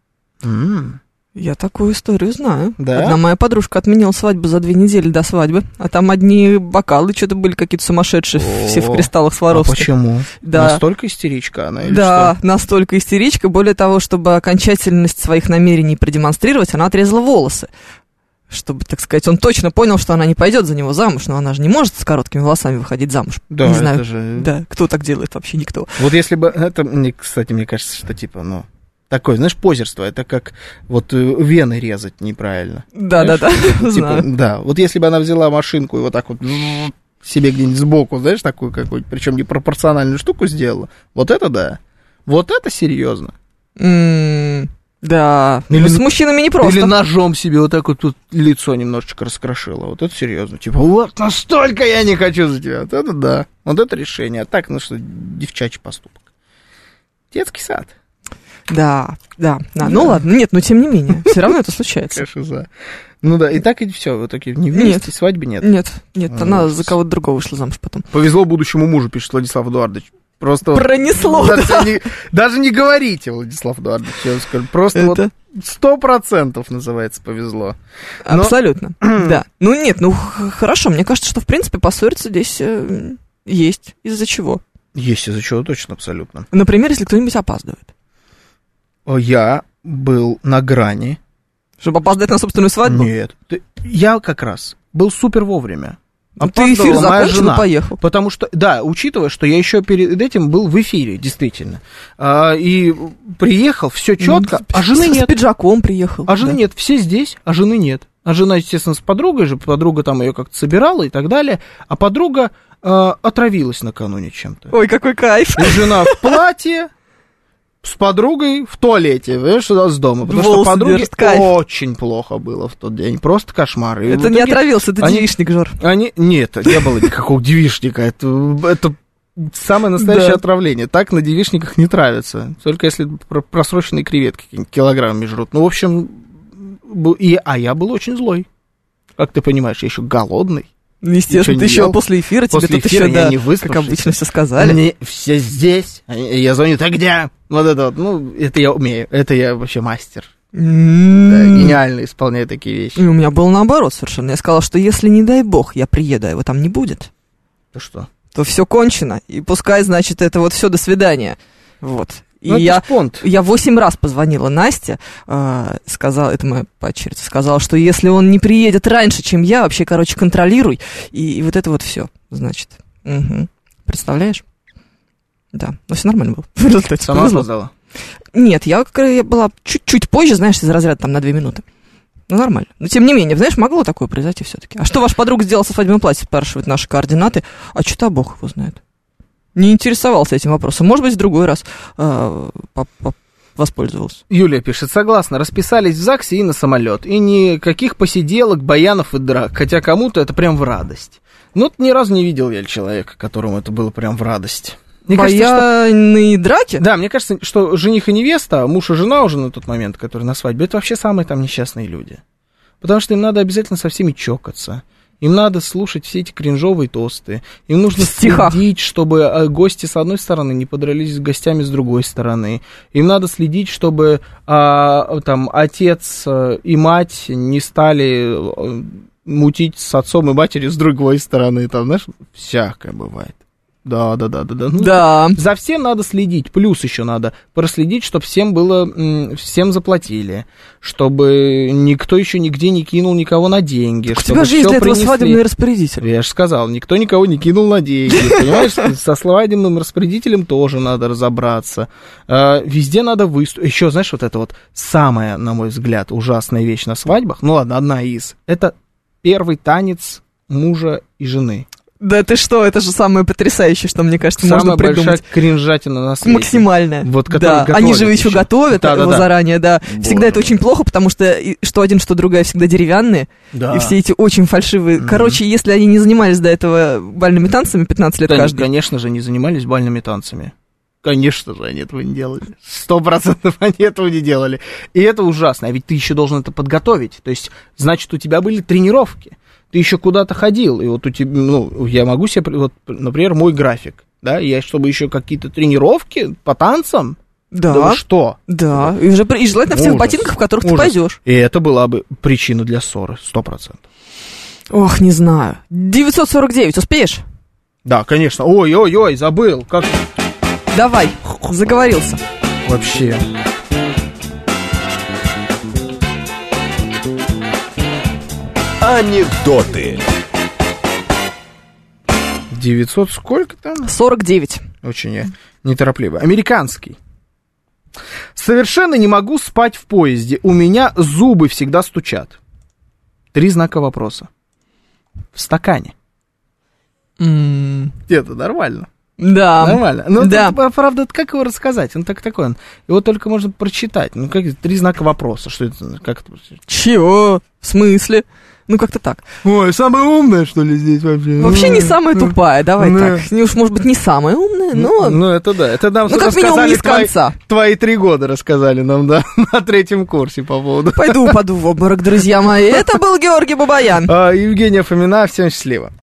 М. Я такую историю знаю. Да? Одна моя подружка отменила свадьбу за две недели до свадьбы, а там одни бокалы что-то были какие-то сумасшедшие, все в О, кристаллах А Сваровски. почему? Да. Настолько истеричка она или Да, что? настолько истеричка. Более того, чтобы окончательность своих намерений продемонстрировать, она отрезала волосы. Чтобы, так сказать, он точно понял, что она не пойдет за него замуж, но она же не может с короткими волосами выходить замуж. Да, не это знаю. же... Да, кто так делает вообще? Никто. Вот если бы... Это, мне, кстати, мне кажется, что типа, ну... Такое, знаешь, позерство, это как вот э, вены резать неправильно. Да, да, да, Типа, знаю. да, вот если бы она взяла машинку и вот так вот себе где-нибудь сбоку, знаешь, такую какую-то, причем непропорциональную штуку сделала, вот это да. Вот это серьезно. М, Да, Или- ну, с мужчинами не просто. Или ножом себе вот так вот тут лицо немножечко раскрошила. Вот это серьезно. Типа, вот настолько я не хочу за тебя. Вот это да. Вот это решение. А так, ну что, девчачий поступок. Детский сад. Да, да, да. Ну ладно, нет, но тем не менее, все равно это случается. Конечно, за. Ну да, и так и все. В итоге не вместе, Нет. свадьбы нет. Нет, нет, А, она ну, за кого-то другого вышла замуж потом. Повезло будущему мужу, пишет Владислав Эдуардович. Просто вот Пронесло, даже, да. не, даже не говорите, Владислав Эдуардович, я вам скажу. Просто вот Это- сто процентов называется повезло. Но- Абсолютно, да. Ну нет, ну х- хорошо, мне кажется, что в принципе поссориться здесь э, есть. Из-за чего? Есть из-за чего точно, абсолютно. Например, если кто-нибудь опаздывает. Я был на грани. Чтобы опоздать на собственную свадьбу? Нет. Ты- Я как раз был супер вовремя. Ну, ты эфир Опаздывала моя закончил и жена. поехал. Потому что, да, учитывая, что я еще перед этим был в эфире, действительно. А, и приехал, все четко, Ну, а жены с- нет. С пиджаком приехал. А жены да. нет, все здесь, а жены нет. А жена, естественно, с подругой же, подруга там ее как-то собирала и так далее, а подруга э, отравилась накануне чем-то. Ой, какой кайф. И жена в платье, с подругой в туалете, знаешь, с дома. Потому Волосы что подруге держит, кайф. очень плохо было в тот день. Просто кошмар. И Это в не итоге отравился, это они- девичник, Жор. Они... Нет, не было никакого девичника. Это, это самое настоящее Да. отравление. Так на девичниках не травятся. Только если про- просроченные креветки какие-нибудь килограммами жрут. Ну, в общем, бу- и... а я был очень злой. Как ты понимаешь, я еще голодный. Ну, естественно, Ничего ты не еще ел. после эфира, После тебе тут эфира еще, я да, не как выспавшийся. обычно, все сказали. Они все здесь. Они- Я звоню, ты где? Вот это вот. Ну, это я умею. Это я вообще мастер. Да, М. гениально исполняю такие вещи. И у меня было наоборот совершенно. Я сказала, что если, не дай бог, я приеду, а его там не будет, Ты что? то все кончено. И пускай, значит, это вот все, до свидания. Вот. И Ну, это я, ж понт. я восемь раз позвонила Насте, э, сказала, это моя падчерица, сказала, что если он не приедет раньше, чем я, вообще, короче, контролируй. И, и вот это вот все, значит. Мгм. Представляешь? Да, но все нормально было. В результате Сама повезло. опоздала. Нет, я, как раз- я была чуть-чуть позже, знаешь, из разряда там на две минуты. Ну, нормально. Но, тем не менее, знаешь, могло такое произойти все-таки. А что ваш подруга сделала со свадебным платьем, спрашивают наши координаты. А что-то бог его знает. Не интересовался этим вопросом. Может быть, в другой раз э, по- по- воспользовался. Юлия пишет, согласна, расписались в ЗАГСе и на самолет. И никаких посиделок, баянов и драк. Хотя кому-то это прям в радость. Ну, ни разу не видел я человека, которому это было прям в радость. Мне кажется, что... Баяны драки? Да, мне кажется, что жених и невеста, муж и жена уже на тот момент, которые на свадьбе, это вообще самые там несчастные люди. Потому что им надо обязательно со всеми чокаться. Им надо слушать все эти кринжовые тосты. Им нужно В стихах. следить, чтобы э, гости с одной стороны не подрались с гостями с другой стороны. Им надо следить, чтобы а, там отец э, и мать не стали э, мутить с отцом и матерью с другой стороны. Там, знаешь, всякое бывает. Да, да, да, да, да. Ну, Да. За всем надо следить. Плюс еще надо проследить, чтобы всем было, м, всем заплатили, чтобы никто еще нигде не кинул никого на деньги. У чтобы тебя же есть всё для этого принесли. свадебный распорядитель. Я же сказал, никто никого не кинул на деньги. Понимаешь, со свадебным распорядителем тоже надо разобраться. А, Везде надо выступить. Еще, знаешь, вот это вот самая, на мой взгляд, ужасная вещь на свадьбах, ну ладно, одна из, это первый танец мужа и жены. Да ты что, это же самое потрясающее, что, мне кажется, Самая можно большая придумать. кринжатина на свете. Максимальная. Вот, да. которые готовят Они же еще еще. готовят Да, да, его да. заранее, да. Боже Всегда это мой. очень плохо, потому что и что один, что другая всегда деревянные. Да. И все эти очень фальшивые. Мгм. Короче, если они не занимались до этого бальными танцами пятнадцать лет Да, они, каждый. конечно же, не занимались бальными танцами. Конечно же, они этого не делали. Сто процентов они этого не делали. И это ужасно. А ведь ты еще должен это подготовить. То есть, значит, у тебя были тренировки. Ты еще куда-то ходил. И вот у тебя, ну, я могу себе, при- вот, например, мой график. Да, я, чтобы еще какие-то тренировки по танцам. Да. Да вы что? Да. И, уже, при- и желательно в тех Ужас. ботинках, в которых ты Ужас. пойдешь. И это была бы причина для ссоры. Сто процентов. Ох, не знаю. девятьсот сорок девять, успеешь? Да, конечно. Ой-ой-ой, забыл. Как Давай, заговорился. вообще... Анекдоты. девятьсот сколько там? сорок девять. Очень я неторопливо. Американский. Совершенно не могу спать в поезде. У меня зубы всегда стучат. Три знака вопроса. В стакане. М, Это нормально. Да. Нормально. Ну, да. это, правда, как его рассказать? Он так такой. Он, его только можно прочитать. Ну, как три знака вопроса. Что это? Как это? Чего? В смысле? Ну, как-то так. Ой, самая умная, что ли, здесь вообще? Вообще не самая тупая, давай да. так. Не уж, может быть, не самая умная, но... Ну, это да. Это нам Ну, как минимум, рассказали не с твои- конца. Твои три года рассказали нам, да, на третьем курсе по поводу. Пойду упаду в обморок, друзья мои. Это был Георгий Бабаян. А, Евгения Фомина, всем счастливо.